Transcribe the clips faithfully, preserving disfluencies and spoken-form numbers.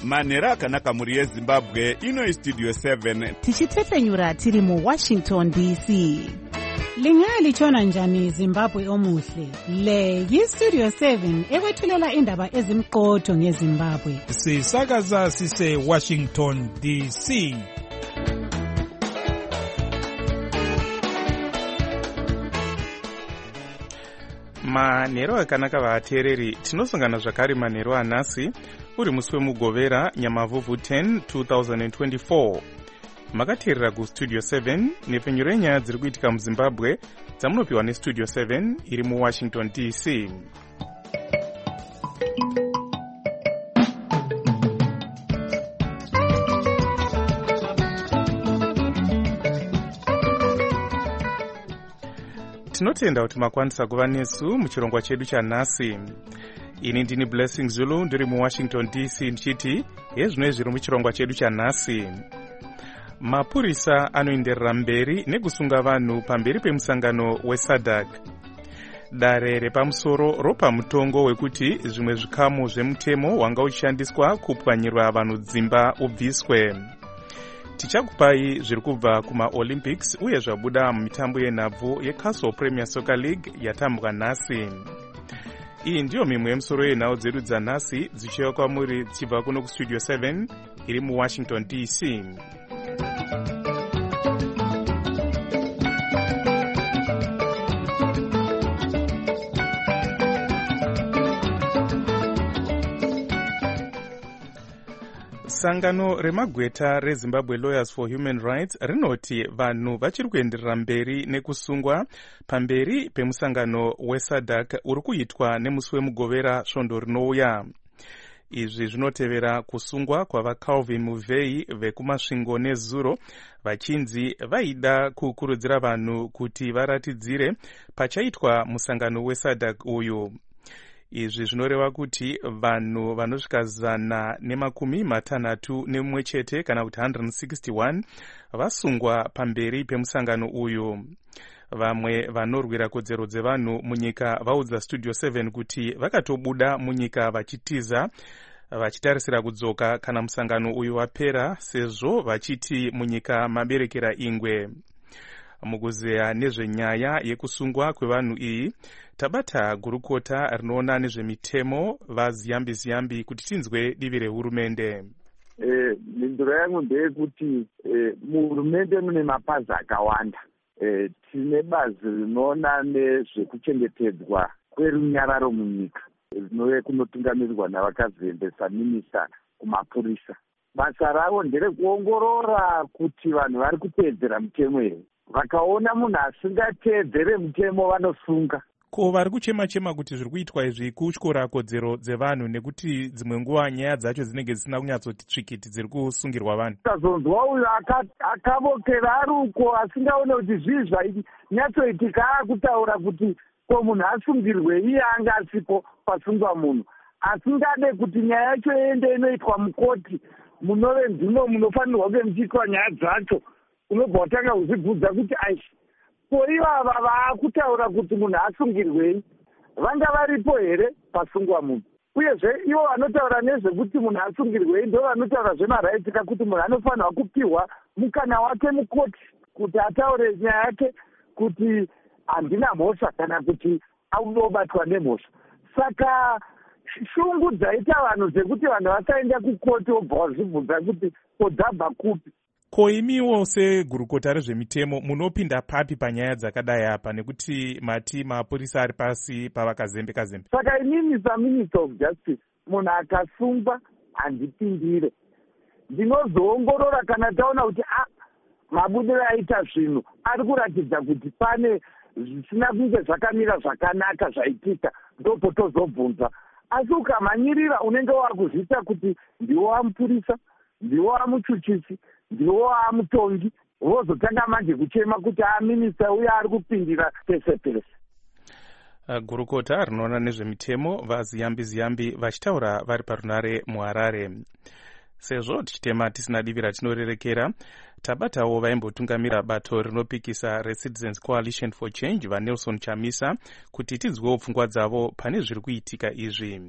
manhero akanaka mhuri yezimbabwe. Ino Studio seven tichitepfenyura tiri muWashington D C. Lingalitshona njani Zimbabwe omuhle? Le yiStudio seven ekwethulela indaba ezimqotho ngeZimbabwe. Sisakaza sise Washington D C. Manhero akanaka vateereri, tinosongana zvakare manhero anhasi uri musi wemugovera Nyamavhuvhu ten twenty twenty-four. Makateerera kuStudio seven nepfenyuro yenyaya dziri kuitika muZimbabwe dzamunopiwa neStudio seven iri muWashington D C. Tinotenda kuti makwanisa kuva nesu muchirongwa chedu chanhasi. Ini ndini Blessing Zulu ndiri muWashington D C ndichiti hezvino zviri muchirongwa chedu chanhasi. Mapurisa anoenderera mberi nekusunga vanhu pamberi pemusangano weSADC. Dare repamusoro ropa mutongo wekuti zvimwe zvikamu zvemutemo wanga uchishandiswa kupwanyirwa vanhu dzimba ubviswe. Tichakupai zviri kubva kumaOlympics uye zvabuda mumitambo yenhabvu yeCastle Premier Soccer League yatambwa nhasi. Iyi ndiyo mimwe yemusoro yenhau dzedu dzanhasi dzichiuya kwamuri dzichibva kuno kuStudio seven iri muWashington D C. Sangano remagweta reZimbabwe Lawyers for Human Rights rinoti vanhu vachiri kuenderera mberi nekusungwa pamberi pemusangano weSADC uri kuitwa nemusi wemugovera svondo rinouya. Izvi zvinotevera kusungwa kwavaCalvin Muvei vekumasvingo nezuro vachinzi vaida kukurudzira vanhu kuti varatidzire pachaitwa musangano weSADC uyu. Izvi zvinoreva kuti vanhu vanosvika zana nemakumi matanhatu nemumwe chete kana kuti one hundred sixty-one vasungwa pamberi pemusangano uyu. Vamwe vanorwira kodzero dzevanhu munyika vaudza Studio seven kuti vakatobuda munyika vachitiza vachitarisira kudzoka kana musangano uyu wapera, sezvo vachiti munyika maberekera ingwe. Mukuzeya nezvenyaya yekusungwa kwevanhu iyi, tabata gurukota rinoona nezvemitemo vaZiyambi Ziyambi kuti tinzwe divi rehurumende. Eh, mhinduro yangu ndeyekuti eh, muhurumende mune mapazi akawanda. Eh, tine bazi rinoona nezvekuchengetedzwa kwerunyararo munyika rinove kunotungamirirwa navakazembesa minista kumapurisa. Basa ravo nderekuongorora kuti vanhu vari kuteedzera mutemo here. Vakaona munhu asingateedzere mutemo vanosunga. Ko vari kuchema-chema kuti zviri kuitwa izvi kutyora kodzero dzevanhu nekuti dzimwe nguva nyaya dzacho dzinenge dzisina kunyatsoti tsvikiti dziri kusungirwa vanhu. Tazonzwa uyu akavokera ari uko asingaone kuti zvii zvainyatsoitika akutaura kuti ko munhu asungirwe iye anga asipo pasungwa munhu. Asingade kuti nyaya yacho iende inoitwa mukoti munove ndimo munofanirwa kunge muchiitwa nyaya dzacho. Unobva watanga kuzvibvunza kuti aishi ko ivava vaakutaura kuti munhu asungirwei vanga varipo here pasungwa munhu? Uyezve ivo vanotaura nezvekuti munhu asungirwei ndo vanotaura zvemaraitika kuti munhu anofanirwa kupiwa mukana wake mukoti kuti ataure nyaya yake kuti handina mhosva kana kuti aunobatwa nemhosva. Saka shungu dzaita vanhu dzekuti vanhu vasaenda kukoti wobva wazvibvunza kuti kodzabva kupi. Ko imiwo segurukota rezvemitemo munopinda papi panyaya dzakadai apa nekuti mati mapurisa ari pasi pavakazembe-kazembe? Saka inini saMinister of Justice munhu akasungwa handipindire. Ndinozoongorora kana taona kuti ah, mabudiro aita zvinhu ari kuratidza kuti pane zvisina kunge zvakamira zvakanaka zvaitika, ndopo tozobvunza. Asi ukamhanyirira unenge wakuzviita kuti ndiwo amupurisa, ndiwo amuchuchisi, ndiwo amutongi, vozotanga manje kuchema kuti aminista uye ari kupindira pese pese. Uh, gurukota rinoona nezvemitemo vaZiyambi Ziyambi vachitaura vari parunare muHarare. Sezvo tichitema tisina divi ratinorerekera, tabatawo vaimbotungamira bato rinopikisa reCitizens Coalition for Change vaNelson Chamisa kuti tidzwewo pfungwa dzavo pane zviri kuitika izvi.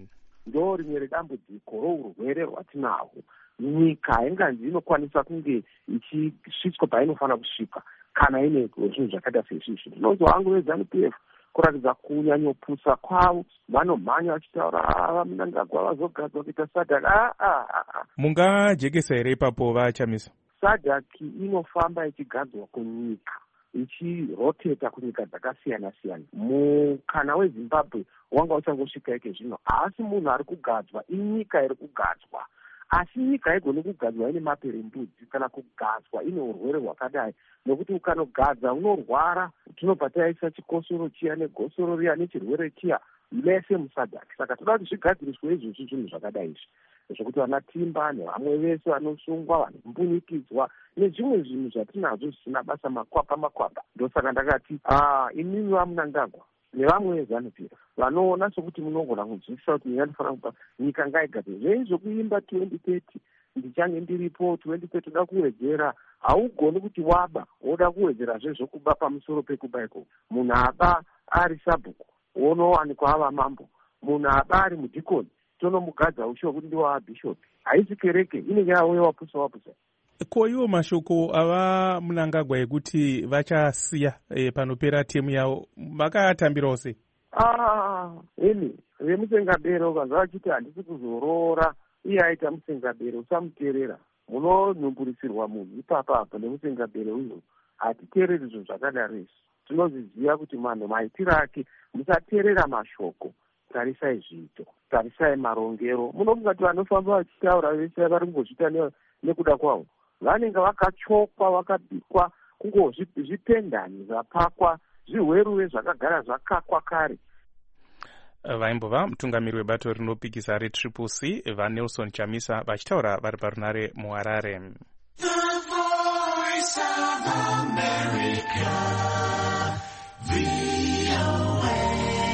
ndo rimwe redambudziko rourwere rwatinahwo. Nyika hainganzi inokwanisa kunge ichisvitswa painofanira kusvika kana ine zvinhu zvakaita seizvizvi. Ndinonzwa hangu veZANU P F kuratidza kunyanyopusa kwavo, vanomhanya vachitaura Mnangagwa vazogadzwa kuita SADC. Ah, ah, ah. Mungajekesa here ipapo vaChamisa? SADC inofamba ichigadzwa kunyika, ichiroteta kunyika dzakasiyana siyana. Mukana weZimbabwe wanga uchangosvika ike zvino, asi munhu ari kugadzwa inyika iri kugadzwa. Asi nyika haigoni kugadzwa ine maperembudzi kana kugadzwa ine urwere hwakadai, nokuti ukanogadza unorwara. Tinobva taisa chikosoro chiya negosoro riya nechirwere chiya mese muSADC. Saka toda kuti zvigadziriswe izvozvi zvinhu zvakadai izvi, zvokuti vana Timba nevamwe vese vanosungwa, vanombunikidzwa nezvimwe zvinhu zvatinazvo zvisina basa, makwapa makwapa. Ndosaka ndakati ah inini vaMnangagwa nevamwe veZANU P F vanoona sokuti munogona kunzwisisa kuti nyika inofanira kupa nyika ngaigadzwe. Zveizvokuimba twenty thirty ndichange ndiripo twenty thirty toda kuwedzera, haugoni kuti waba woda kuwedzerazve zvokuba pamusoro pekuba iko. Munhu aba ari sabhuku wonowanikwa ava mambo, munhu aba ari mudhikoni tonomugadza usho kuti ndiwa bishop. Haisi kereke, inenge yawe wapusa wapusa. Ko iwo mashoko ava Mnangagwa ekuti vachasiya e, panopera temu yavo vakatambirawo sei? Ah, ini vemusengabero ukazva vachiti handisi kuzoroora iye aita musengabero usamuteerera. Munonhumburisirwa munhu ipapa apo nemusengabero uyo. Hatiteereri zvinhu zvakadaro izvi. Tinozviziva kuti manhu maitiro ake, musateerera mashoko, tarisai zviito, tarisai marongero. Munofunga kuti vanofamba vachitaura vese vari kungozviita nekuda kwavo, vanenge vakachokwa vakabikwa kungozvipendani zvapakwa zviweruwe zvakagara zvakakwa kare. Vaimbova mutungamiri webato rinopikisa reTriple C vaNelson Chamisa vachitaura vari parunare muHarare. The Voice of America, V O A.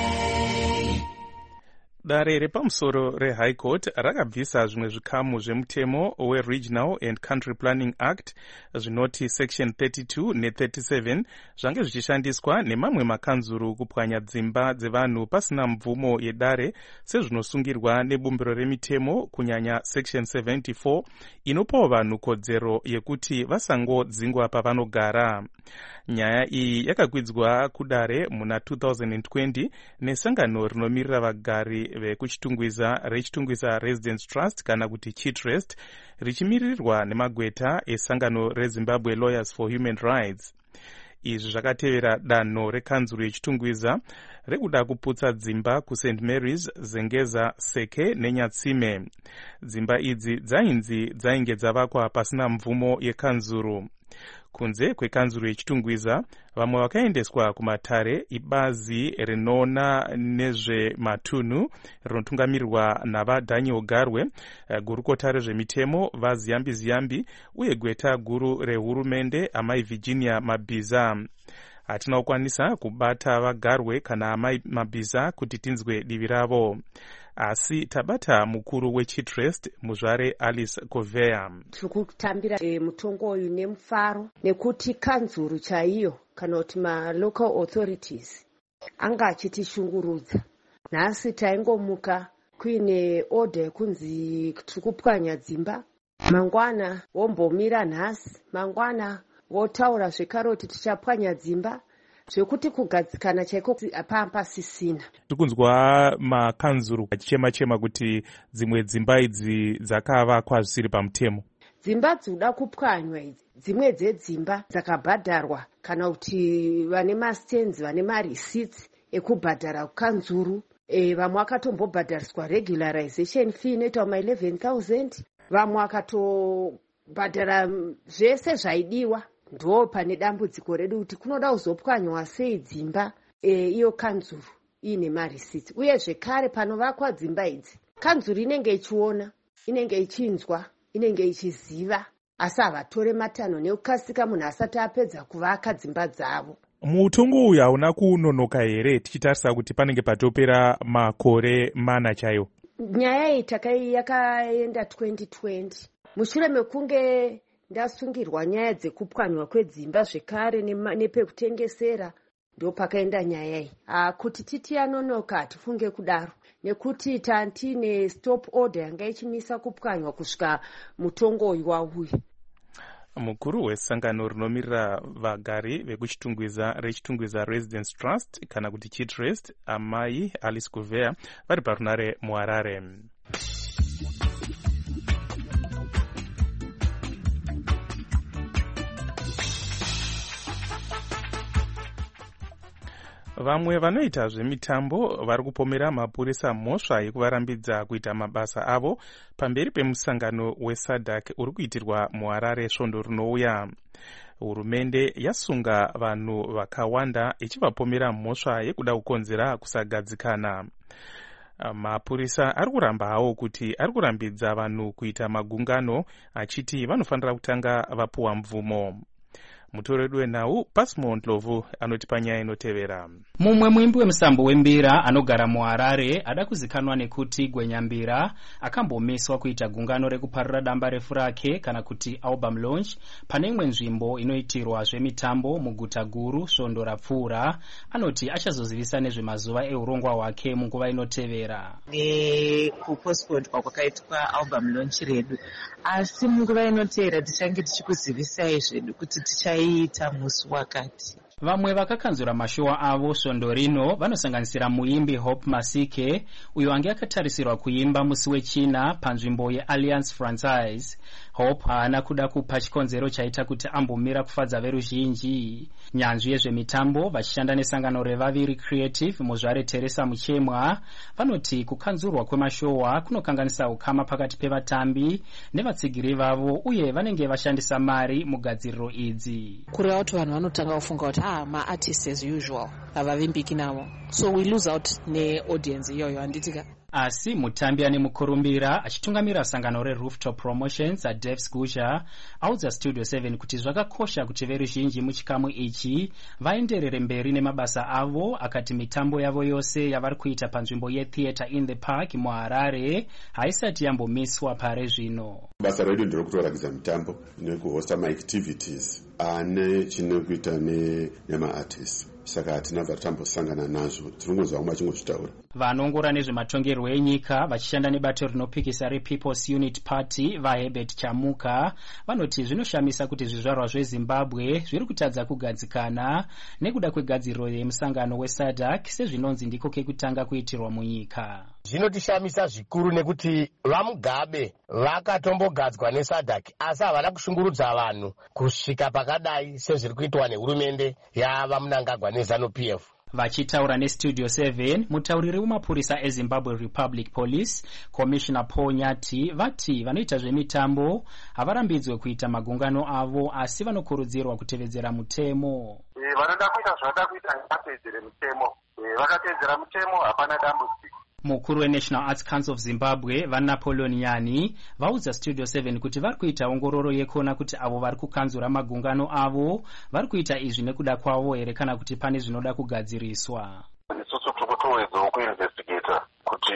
Dare repamusoro reHigh Court rakabvisa zvimwe zvikamu zvemutemo weRegional and Country Planning Act zvinoti section thirty-two ne thirty-seven zvange zvichishandiswa nemamwe makanzuru kupwanya dzimba dzevanhu pasina mvumo yedare sezvinosungirwa nebumbiro remitemo, kunyanya section seventy-four inopawo vanhu kodzero yekuti vasangodzingwa pavanogara. Nyaya iyi yakakwidzwa kudare muna two thousand twenty nesangano rinomirira vagari vekuchitungwiza rechitungwiza Residence Trust kana kuti Chitrust, richimirirwa nemagweta esangano reZimbabwe Lawyers for Human Rights. Izvi zvakatevera danho rekanzuru yechitungwiza rekuda kuputsa dzimba kuSaint Mary's, Zengeza, Seke neNyatsime. Dzimba idzi dzainzi dzainge dzavakwa pasina mvumo yekanzuru. Kunze kwekanzuru yechitungwiza, vamwe vakaendeswa kumatare ibazi rinoona nezvematunhu rinotungamirirwa navaDaniel Garwe, gurukota rezvemitemo vaZiyambi Ziyambi uye gweta guru rehurumende amai Virginia Mabhiza. Hatina kukwanisa kubata vaGarwe kana amai Mabhiza kuti tinzwe divi ravo, asi tabata mukuru weChitrust muzvare Alice Govea. Tikutambira e, mutongo uyu nemufaro nekuti kanzuru chaiyo kana kuti ma-local authorities anga achitishungurudza. Nhasi taingomuka kuine order yekunzi tikupwanya dzimba, mangwana wombomira nhasi, mangwana wotaura zvekare kuti tichapwanya dzimba, zvekuti kugadzikana chaiko hapapasisina. Tikunzwa makanzuru achichema-chema kuti dzimwe dzimba idzi dzakavakwa zvisiri pamutemo. Dzimba dzinoda kupwanywa idzi, dzimwe dzedzimba dzakabhadharwa kana kuti vane mastenzi, vane mareceipts ekubhadhara kanzuru. E, vamwe vakatombobhadhariswa regularization fee inoita ma eleven thousand, vamwe vakatobhadhara zvese zvaidiwa. Ndo pane dambudziko redu kuti kunoda kuzopwanywa sei dzimba e, iyo kanzuru ine mareceipts. Uye zvekare panovakwa dzimba idzi, kanzuru inenge ichiona, inenge ichinzwa, inenge ichiziva, asi havatore matanho nekukasika munhu asati apedza kuvaka dzimba dzavo. Mutongo uyu hauna kunonoka here tichitarisa kuti panenge patopera makore mana chaiwo? Nyaya iyi takai yakaenda twenty twenty. Mushure mekunge ndasungirwa nyaya dzekupwanywa kwedzimba zvekare nepekutengesera, ndo pakaenda nyaya iyi. Ah, kuti titi yanonoka hatifunge kudaro. nekuti tantine stop order yanga ichimisa kupwanywa kusvika mutongo uyu wauya. Mukuru wesangano rinomirira vagari vekuchitungwiza rechitungwiza Residence Trust kana kuti Chitrust, amai Alice Kuvea, vari parunare muHarare. Vamwe vanoita zvemitambo vari kupomera mapurisa mhosva yekuvarambidza kuita mabasa avo pamberi pemusangano weSADC uri kuitirwa muHarare svondo rinouya. Hurumende yasunga vanhu vakawanda ichivapomera mhosva yekuda kukonzera kusagadzikana. Mapurisa ari kuramba hawo kuti ari kurambidza vanhu kuita magungano achiti vanofanira kutanga vapuwa mvumo. Mutoredu wenhau Pasmo Ndlovu anotipa nyaya inotevera. Mumwe muimbi wemusambo wembira anogara muHarare ada kuzikanwa nekuti Gwenyambira akambomiswa kuita gungano rekuparira damba refu rake kana kuti album launch pane imwe nzvimbo inoitirwa zvemitambo muguta guru svondo rapfuura. Anoti achazozivisa nezvemazuva eurongwa hwake munguva inotevera. Nekupostponedwa kwakaitwa album launch redu, asi munguva inotevera tichange tichikuzivisai zvedu kuti tichaita musi wakati. Vamwe vakakanzura mashowa avo svondo rino vanosanganisira muimbi Hope Masike, uyo ange akatarisirwa kuimba musi wechina panzvimbo yeAlliance Franchise. Hope haana kuda kupa chikonzero chaita kuti ambomira kufadza veruzhinji. Nyanzvi yezvemitambo vachishanda nesangano reVaviri Creative muzvare Teresa Muchemwa vanoti kukanzurwa kwemashowa kunokanganisa ukama pakati pevatambi nevatsigiri vavo, uye vanenge vashandisa mari mugadziriro idzi. Kureva kuti vanhu vanotanga kufunga kuti ah ma-artists as usual havavimbiki navo, so we lose out ne-audience iyoyo handitika. Asi mutambi ane mukurumbira achitungamira sangano reRooftop Promotions aDevs Gusha audza Studio seven kuti zvakakosha kuti veruzhinji muchikamu ichi vaenderere mberi nemabasa avo, akati mitambo yavo yose yavari kuita panzvimbo yeTheatre in the Park muHarare haisati yambomiswa pare zvino. Basa redu nderokutorakidza mitambo nekuhosta maactivities ane chinokuita nema-artists. Saka hatina vatambosangana nazvo, tinongozva umwe achingozvitaura. Vanongora nezvematongerwo enyika vachishanda nebato rinopikisa rePeople's Unity Party vaHerbert Chamuka vanoti zvinoshamisa kuti zvizvarwa zveZimbabwe zviri kutadza kugadzikana nekuda kwegadziriro yemusangano weSADC sezvinonzi ndiko kekutanga kuitirwa munyika. Zvinotishamisa zvikuru nekuti vaMugabe vakatombogadzwa neSADC asi havana kushungurudza vanhu kusvika pakadai sezviri kuitwa nehurumende yavaMnangagwa neZANU-P F. Vachitaura neStudio seven, mutauriri wemapurisa eZimbabwe Republic Police, Commissioner Paul Nyati, vati vanoita zvemitambo havarambidzwe kuita magungano avo asi vanokurudzirwa kutevedzera mutemo. E, vanoda kuita zvavada kuita ngavatevedzere mutemo. E, vakatevedzera mutemo hapana dambudziko. Mukuru weNational Arts Council of Zimbabwe vaNapoleon Nyani vaudza Studio seven kuti vari kuita ongororo yekuona kuti avo vari kukanzura magungano avo vari kuita izvi nekuda kwavo here kana kuti pane zvinoda kugadziriswa. Isusu tikutoedzawo kuinvestigata kuti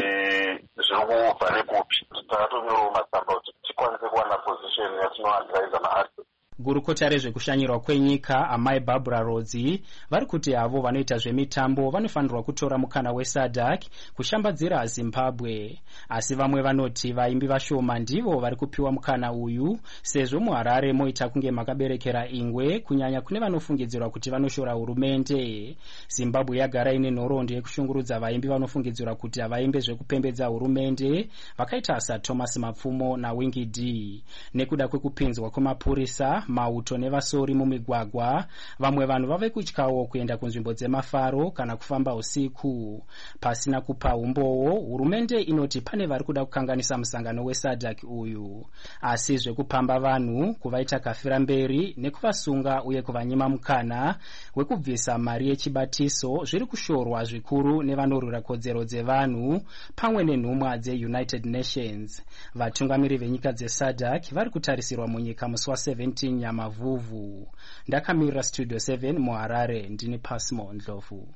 zviri kubva nekupi, takatonyorawo matsamba kuti tikwanise kuwana position yatinoadvisa maartist. Gurukota rezvekushanyirwa kwenyika amai Barbara Rodzi vari kuti avo vanoita zvemitambo vanofanirwa kutora mukana weSADC kushambadzira Zimbabwe, asi vamwe vanoti vaimbi vashoma ndivo vari kupiwa mukana uyu sezvo muHarare moita kunge makaberekera ingwe kunyanya kune vanofungidzirwa kuti vanoshora hurumende. Zimbabwe yagara ine nhoroondo yekushungurudza vaimbi vanofungidzirwa kuti havaimbe zvekupembedza hurumende vakaita saThomas Mapfumo naWingy D. Nekuda kwekupinzwa kwemapurisa, mauto nevasori mumigwagwa, vamwe vanhu vave kutyawo kuenda kunzvimbo dzemafaro kana kufamba usiku. Pasina kupa umbowo, hurumende inoti pane vari kuda kukanganisa musangano weSADC uyu, asi zvekupamba vanhu kuvaita kafira mberi nekuvasunga uye kuvanyima mukana wekubvisa mari yechibatiso zviri kushorwa zvikuru nevanorwira kodzero dzevanhu pamwe nenhumwa dzeUnited Nations. Vatungamiri venyika dzeSADC vari kutarisirwa munyika musi wa17 Nyamavhuvhu. Ndakamirira Studio seven muHarare, ndini Pasmo Ndlovu.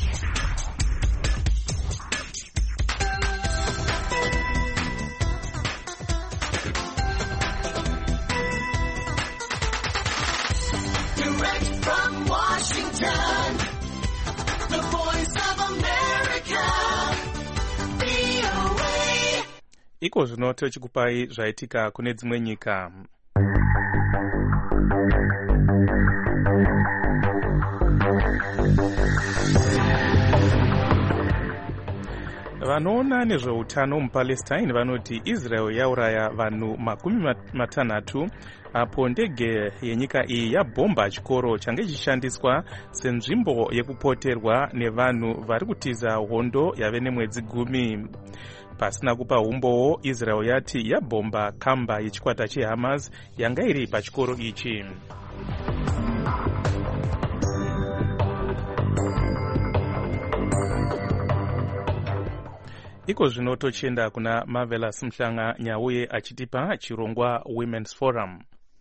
Direct from Washington, the voice of America. iko zvino tochikupai zvaitika kune dzimwe nyika. Vanoona nezveutano muPalestine vanoti Israel yauraya vanhu makumi matanhatu apo ndege yenyika iyi yabhomba chikoro change chichishandiswa senzvimbo yekupoterwa nevanhu vari kutiza hondo yave nemwedzi gumi. Pasina kupa umbowo, Israel yati yabhomba kamba yechikwata cheHamas yanga iri pachikoro ichi. Iko zvino tochienda kuna Marvelous Mhlanga Nyauye achitipa chirongwa Women's Forum.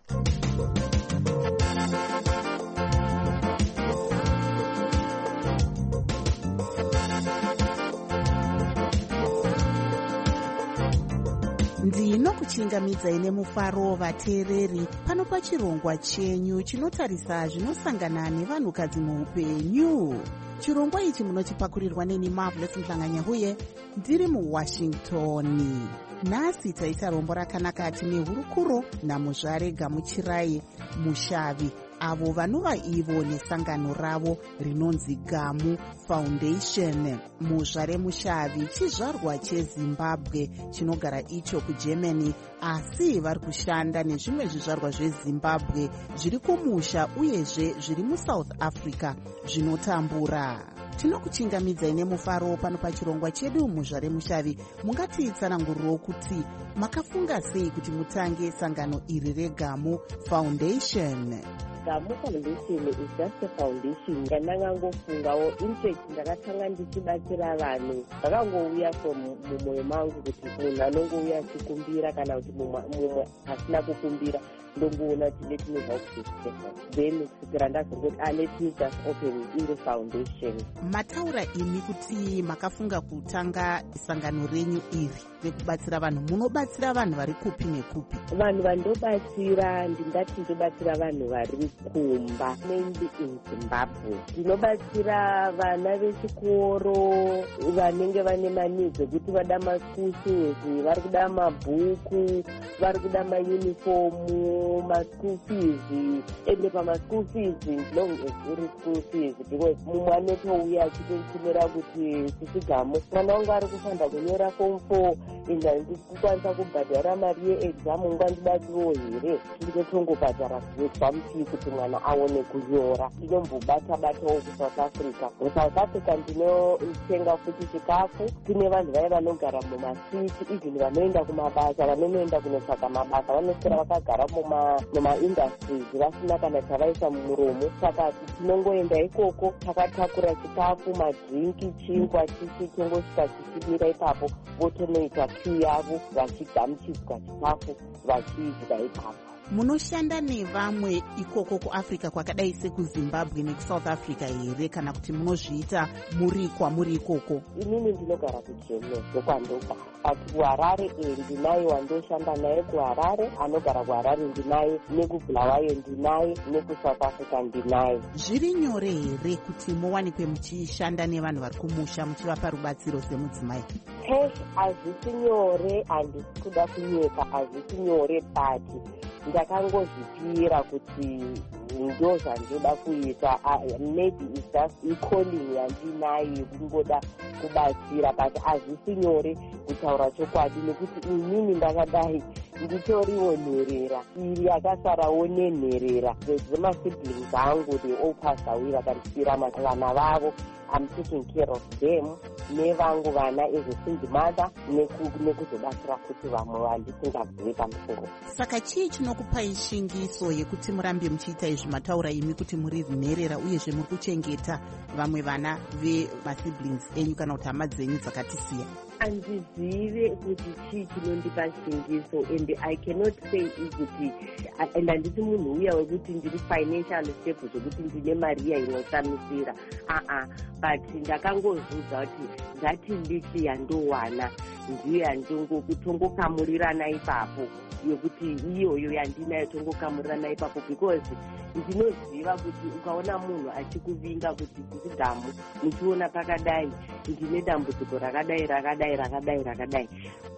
ndinokuchingamidzai nemufaro vateereri pano pachirongwa chenyu chinotarisa zvinosangana nevanhukadzi muupenyu. Chirongwa ichi munochipakurirwa neni Marvelous Mhlanga Nyauye ndiri muWashington. Nhasi taita rombo rakanaka tine hurukuro namuzvare Gamuchirai Mushavi, avo vanova ivo nesangano ravo rinonzi Gamu Foundation. Muzvare Mushavi chizvarwa cheZimbabwe chinogara icho kuGermany, asi vari kushanda nezvimwe zvizvarwa zveZimbabwe zviri kumusha uyezve zviri muSouth Africa zvinotambura. Tinokuchingamidzai nemufaro pano pachirongwa chedu muzvare Mushavi. Mungatitsananguriro kuti makafunga sei kuti mutange sangano iri reGamu Foundation? Gamu Foundation is just a foundation. Ndangangofungawo interest ndakatanga ndichibatsira vanhu. Ndakangouya from mumwoyo mangu kuti munhu anongouya achikumbira kana kuti mumwe asina kukumbira ndongoona kuti let me help this person. Then kusvikira ndazongoti ah let me just open iri foundation. Mataura imi kuti makafunga kutanga sangano renyu iri rekubatsira vanhu. Munobatsira vanhu vari kupi nekupi? Vanhu vandobatsira ndingati ndobatsira vanhu vari kumba, mainly in Zimbabwe. Ndinobatsira vana vechikoro vanenge vane manidzi ekuti vada maschool fees, vari kuda mabhuku, vari kuda maunifomu, maschool fees. Ende pamaschool fees ndinonge ziri school fees because mumwe anotouya achitochimira kuti sisigamu mwana wangu ari kufanda kunyora form four ende ndikukwanisa kubhadhara mari yeexam, ungandibatsirawo here? Ndinotongobhadhara exam fee kuti mwana aone kunyora. Ndinombobata-batawo kuSouth Africa. MuSouth Africa ndinotenga futi chikafu. Tine vanhu vaya vanogara mumasiti, even vanoenda kumabasa, vanonoenda kunotsvaga mabasa, vanoswera vakagara mumaindustries vasina kana chavaisa mumuromo. Saka tinongoenda ikoko takatakura chikafu, madrinki, chingwa, chichi tongosvika tichimira ipapo votonoita queue yavo vachigamuchidzwa chikafu vachidya ipapo. Munoshanda nevamwe ikoko kuAfrica kwakadai sekuZimbabwe nekuSouth Africa here kana kuti munozviita muri kwamuri ikoko? Inini ndinogara kuGermany ndokwandogara. But kuHarare ndinaye wandoshanda naye kuHarare, anogara kuHarare ndinaye, nekubulawayo ndinaye, nekuSouth Africa ndinaye. Zviri nyore here kuti muwanikwe muchishanda nevanhu vari kumusha muchivapa rubatsiro semudzimai? Cash hazvisi nyore, handisi kuda kunyeka, hazvisi nyore, but ndakangozvipira kuti ndo zvandoda kuita. Maybe it's just icalling yandinayo yekungoda kubatsira, but hazvisi nyore kutaura chokwadi nekuti inini ndakadai nditoriwo nherera iri yakasarawo nenherera dzemasiblings angu. They all passed away, vakandisira vana vavo. I'm taking care of them nevangu vana as a single mother nekuzobatsira kuti vamwe vandisingazivi pamusoro. Saka chii chinokupai shingiso yekuti murambe muchiita izvi? Mataura imi kuti muri nherera uyezve muri kuchengeta vamwe vana vemasiblings enyu kana kuti hama dzenyu dzakatisiya. Handizive kuti chii chinondipa shingiso, and I cannot say kuti, and handisi munhu uya wekuti ndiri financial stable zvekuti ndine mari inoshamisira. Aa, but ndakangozudza kuti ngati ndichi yandowana ndiyo yandongokutongokamurirana ipapo, yokuti iyoyo yandinayo tongokamurirana ipapo, because ndinoziva kuti ukaona munhu achikuvinga kuti sisigamu muchiona pakadai ndine dambudziko rakadai rakadai rakadai rakadai,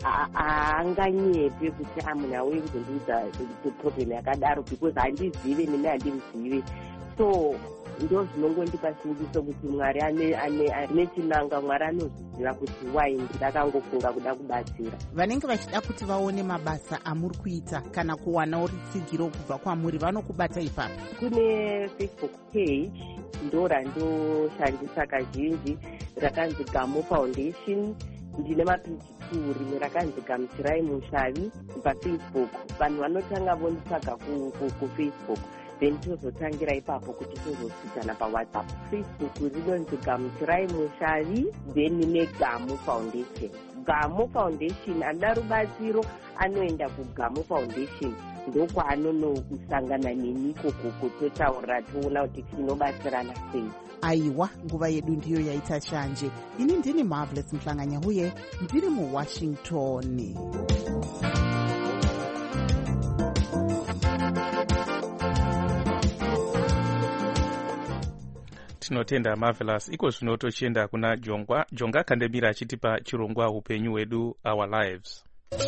haanganyepe kuti munhu auye kuzondiudza problem yakadaro because handizive nene handimuzive. So ndo zvinongondipa simbiso kuti Mwari ane chinanga, Mwari anozviziva kuti wai ndakangofunga kuda kubatsira. Vanenge vachida kuti vaone mabasa amuri kuita kana kuwanawo rutsigiro kubva kwamuri vanokubata ipapo? Kune Facebook page ndo randoshandisa kazhinji rakanzi Gamo Foundation. Ndine mapage two, rimwe rakanzi Gamuchirai Mushavi paFacebook. Vanhu vanotanga vonitsvaga kuFacebook then tozotangira ipapo kuti tozosvidzana paWhatsApp. Facebook rinonzi Gamuchirai Mushavi then neGamo Foundation. Gamo Foundation anoda rubatsiro anoenda kuGamo Foundation ndokwaanonosangana neni ikoko totaura toona kuti tinobatsirana sei. Aiwa, nguva yedu ndiyo yaita shanje. Ini ndini Marvelous Mhlanganya huye ndiri muWashington. Tinotenda Marvelous. Iko zvino tochienda kuna Jongwa. Jonga Kandemira achitipa chirongwa upenyu wedu, Our Lives.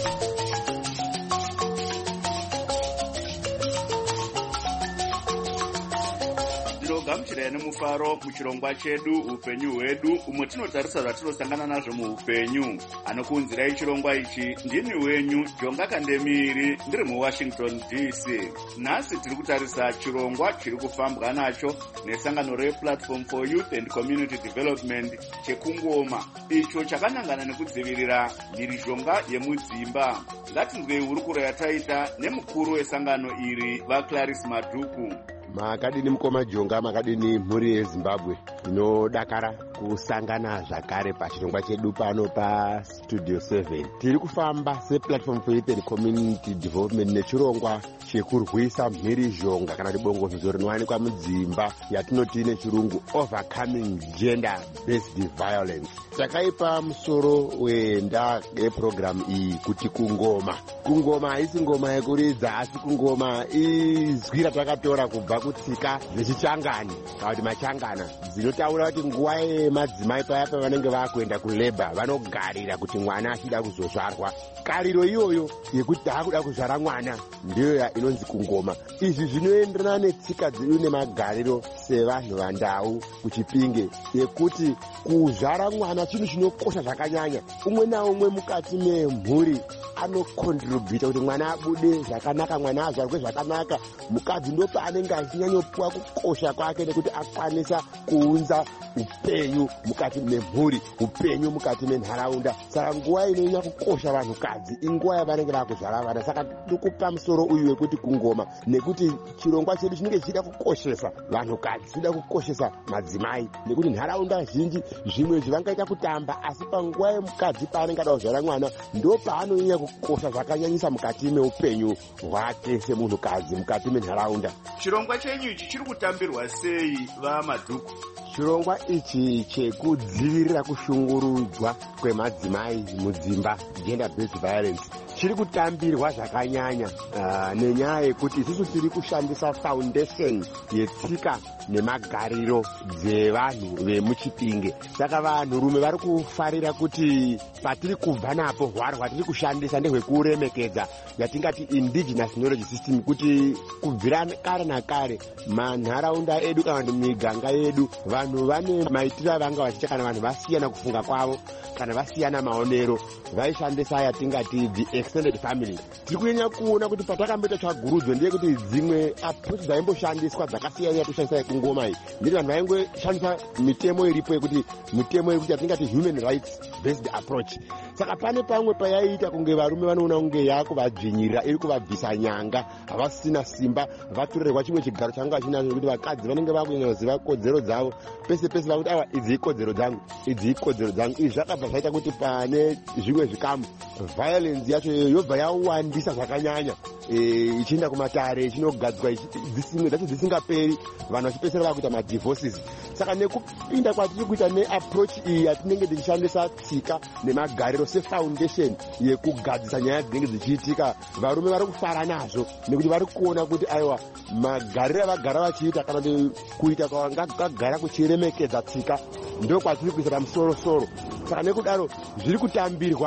Gamuchirai nemufaro muchirongwa chedu upenyu hwedu, umwe tinotarisa zvatinosangana nazvo muupenyu. Anokuunzirai chirongwa ichi ndini wenyu Jonga Kandemiri, ndiri muWashington D C. Nhasi tiri kutarisa chirongwa chiri kufambwa nacho nesangano rePlatform for Youth and Community Development chekungoma, icho chakanangana nekudzivirira mhirizhonga yemudzimba. Ngatinzwei hurukuro yataita nemukuru wesangano iri, vaClarice Madhuku. Makadini mukoma Jonga, makadini mhuri yeZimbabwe. Tinodakara kusangana zvakare pachirongwa chedu pano paStudio seven. Tiri kufamba sePlatform for Youth and Community Development nechirongwa chekurwisa mhirizhonga kana kuti bongozozo rinowanikwa mudzimba yatinoti nechirungu Overcoming Gender Based Violence. Takaipa musoro wenda yeprogram iyi kuti kungoma. Kungoma haisi ngoma yekuridza, asi kungoma izwi ratakatora kubva kutsika dzechichangani kana kuti machangana dzinotaura kuti nguva yemadzimai paya pavanenge vakuenda kuleba vanogarira kuti mwana achida kuzozvarwa. Kariro iyoyo yekuti taakuda kuzvara mwana ndiyo inonzi kungoma. Izvi zvinoenderana netsika dzedu nemagariro sevanhu vandau kuChipinge yekuti kuzvara mwana chinhu chinokosha zvakanyanya. Umwe naumwe mukati memhuri anokontributa kuti mwana abude zvakanaka, mwana azvarwe zvakanaka. Mukadzi ndo paanenge achinyanyopuwa kukosha kwake nekuti akwanisa kuunza upenyu mukati memhuri, upenyu mukati menharaunda. Saka nguva inonyanya kukosha vanhukadzi inguva yavanenge vakuzvara vana. Saka tikupa musoro uyu wekuti kungoma, nekuti chirongwa chedu chinenge chichida kukoshesa vanhukadzi, chichida kukoshesa madzimai, nekuti nharaunda zhinji zvimwe zvivangaita kutamba, asi panguva yemukadzi paanenge ada kuzvara mwana ndo paanonyanya kukosha zvakanyanyisa mukati meupenyu hwake semunhukadzi mukati menharaunda. Chirongwa chenyu ichi chiri kutambirwa sei, vaMadhuku? Chirongwa ichi chekudzivirira kushungurudzwa kwemadzimai mudzimba, gender based violence, chiri kutambirwa zvakanyanya uh, nenyaya yekuti isusu tiri kushandisa foundation yetsika nemagariro dzevanhu vemuChipinge. Saka vanhurume vari kufarira kuti patiri kubva napo hwaro hwatiri kushandisa ndehwekuremekedza yatingati indigenous knowledge system, kuti kubvira kare nakare manharaunda edu kana kuti miganga yedu vanhu vane maitiro avanga vachiita kana vanhu vasiyana kufunga kwavo kana vasiyana maonero vaishandisa yatingati the extended family. Tiri kunyanya kuona kuti patakamboita tsvagurudzo ndeyekuti dzimwe approach dzaimboshandiswa dzakasiyana kushandisa yekungoma iyi ndiri vanhu vaingoshandisa mitemo iripo yekuti mitemo yekuti yatingati human rights based approach. Saka pane pamwe payaiita kunge varume vanoona kunge yakuvadzvinyirira iri kuvabvisa nyanga, havasina simba, vatorerwa chimwe chigaro changa vachinacho kuti vakadzi vanenge vakunyanya kuziva kodzero dzavo pese pese vakuti aiwa idzi ikodzero dzangu, idzi ikodzero dzangu. Izvi zvakabva zvaita kuti pane zvimwe zvikamu violence yacho yobva yawandisa zvakanyanya, ichienda kumatare ichinogadzwa dzimwe dzacho dzisingaperi, vanhu vachipesera vakuita madivorces. Saka nekupinda kwatiri kuita neapproach iyi yatinenge tichishandisa tsika nemagariro sefoundation yekugadzisa nyaya dzinenge dzichiitika, varume vari kufara nazvo nekuti vari kuona kuti aiwa magariro avagara vachiita kana kuita kwavangagara kuchiremekedza tsika ndo kwatiri kuisa pamusoro-soro. Saka nekudaro zviri kutambirwa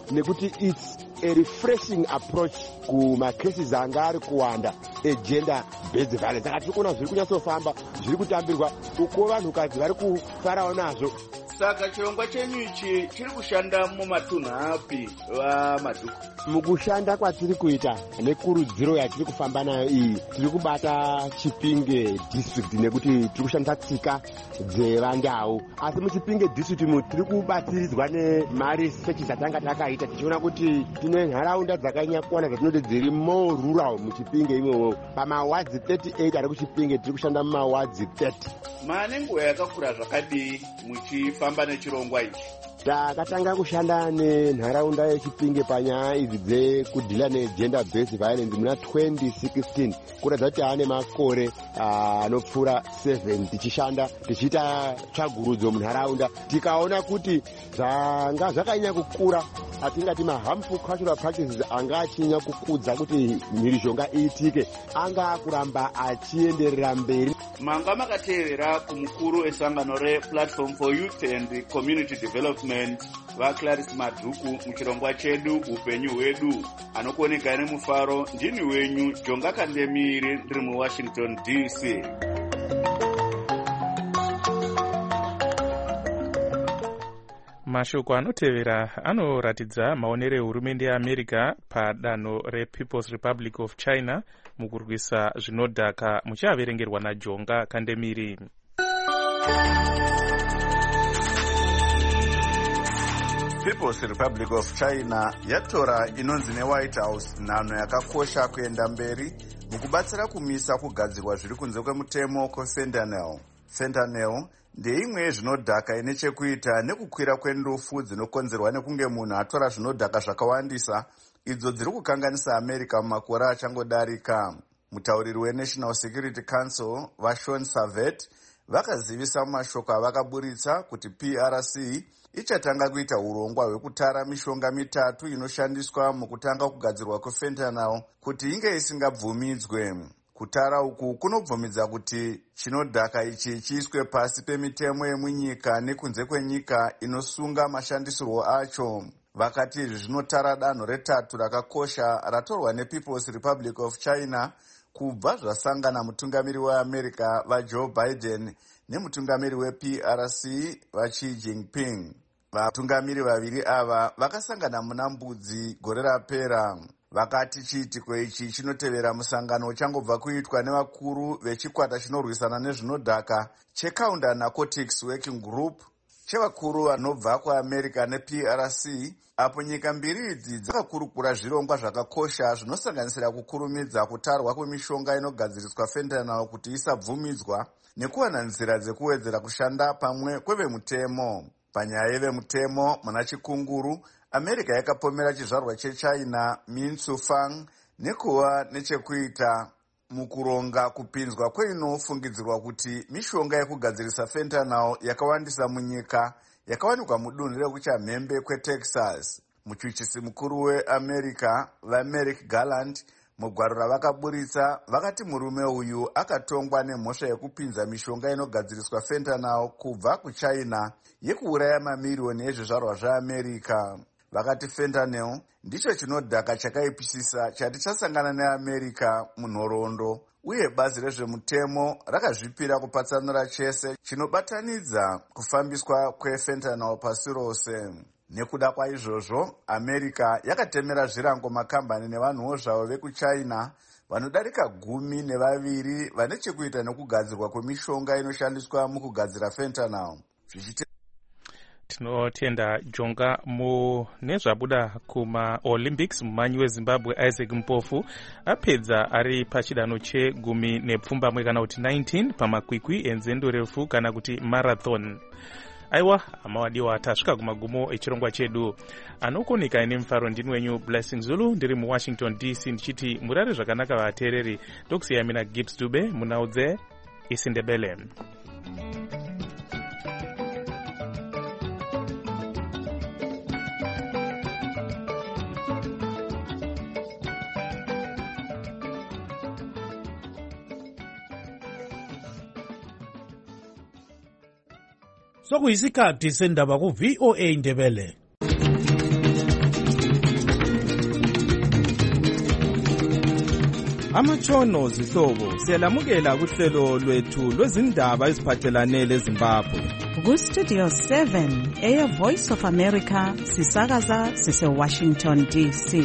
nekuti its a refreshing approach kumacases anga ari kuwanda egender based violence. Saka tiri kuona zviri kunyatsofamba, zviri kutambirwa uko vanhukadzi vari kufarawo nazvo. Saka chirongwa chenyu ichi chiri kushanda mumatunhu api vamadhuku? Mukushanda kwatiri kuita nekurudziro yatiri kufamba nayo iyi, tiri kubata Chipinge district nekuti tiri kushandisa tsika dzevandau. Asi muChipinge district mu tiri kubatsiridzwa nemari sechi dzatanga takaita, tichiona kuti tine nharaunda dzakanyanya kuwana dzatinoti dziri more rural muChipinge imomo. Pamawards thirty-eight ari kuChipinge tiri kushanda mumawards thirty. Maane nguva yakakura zvakadii muchifamba nechirongwa ichi? Takatanga kushanda nenharaunda yeChipinge panyaya idzi dzekudhila negender based violence muna twenty sixteen, kuratidza kuti ane makore anopfuura seven tichishanda tichiita tsvagurudzo munharaunda. Tikaona kuti zvanga zvakanyanya kukura, atingati maharmful cultural practices anga achinyanya kukudza kuti mhirizhonga iitike, anga akuramba achienderera mberi. Manga makateerera kumukuru esangano rePlatform for Youth and Community Development vaClarice Madhuku muchirongwa chedu upenyu hwedu. Anokuoneka nemufaro ndini wenyu Jonga Kandemiri ndiri muWashington D C. Mashoko anotevera anoratidza maonero ehurumende yeAmerica padanho rePeople's Republic of China mukurwisa zvinodhaka, muchiaverengerwa naJonga Kandemiri. People's Republic of China yatora inonzi neWhite House nhano yakakosha kuenda mberi mukubatsira kumisa kugadzirwa zviri kunze kwemutemo kwefentanyl. Fentanyl ndeimwe yezvinodhaka ine chekuita nekukwira kwendofu dzinokonzerwa nekunge munhu atora zvinodhaka zvakawandisa, idzo dziri kukanganisa America mumakore achangodarika. Mutauriri weNational Security Council vaSean Savet vakazivisa mumashoko avakaburitsa kuti P R C ichatanga kuita urongwa hwekutara mishonga mitatu inoshandiswa mukutanga kugadzirwa kwefentanyl kuti inge isingabvumidzwe. Kutara uku kunobvumidza kuti chinodhaka ichi chiiswe pasi pemitemo yemunyika nekunze kwenyika inosunga mashandisirwo acho. Vakati izvi zvinotara danho retatu rakakosha ratorwa nePeople's Republic of China kubva zvasangana mutungamiri weAmerica vaJoe Biden nemutungamiri weP R C vaXi Jinping. Vatungamiri vaviri ava vakasangana muna Mbudzi gore rapera. Vakati chiitiko ichi chinotevera musangano uchangobva kuitwa nevakuru vechikwata chinorwisana nezvinodhaka cheCounter Narcotics Working Group chevakuru vanobva kuAmerica neP R C, apo nyika mbiri idzi dzakakurukura zvirongwa zvakakosha zvinosanganisira kukurumidza kutarwa kwemishonga inogadziriswa fentanyl kuti isabvumidzwa nekuwana nzira dzekuwedzera kushanda pamwe kwevemutemo. Panyaya yevemutemo muna chikunguru, America yakapomera chizvarwa cheChina Min Tsufang nekuva nechekuita mukuronga kupinzwa kweinofungidzirwa kuti mishonga yekugadzirisa fentanyl yakawandisa munyika yakawanikwa mudunhu rekuchamhembe kweTexas. Muchuchisi mukuru weAmerica vaMerrick Garland mugwaro ravakaburitsa vakati murume uyu akatongwa nemhosva yekupinza mishonga inogadziriswa fentanyl kubva kuChina yekuuraya mamiriyoni ezvizvarwa zveAmerica. Vakati fentanyl ndicho chinodhaka chakaipisisa chati chasangana neAmerica munhoroondo, uye bazi rezvemutemo rakazvipira kupatsanura chese chinobatanidza kufambiswa kwefentanyl pasi rose. Nekuda kwaizvozvo, America yakatemera zvirango makambani nevanhuwo zvavo vekuChina vanodarika gumi nevaviri vane chekuita nekugadzirwa kwemishonga inoshandiswa mukugadzira fentanyl. Zvichite tinotenda Jonga. Mu nezvabuda kumaOlympics, mumanyi weZimbabwe Isaac Mpofu apedza ari pachidanho chegumi nepfumbamwe kana kuti nineteen pamakwikwi enzendo refu kana kuti marathon. Aiwa, amawadiwa tasvika kumagumo echirongwa chedu. Anokoneka ine mufaro ndini wenyu Blessing Zulu ndiri muWashington D C ndichiti murare zvakanaka vateereri. Ndokusiya mina Gibbs Dube munaudze isindebele. Sokuyisikhathi sendaba ku V O A Indebele. Amatshono zihlobo siyalamukela kuhlelo lwethu lwezindaba eziphathelane leZimbabwe. Ku-Studio seven, Air Voice of America, sisakaza sise-Washington D C.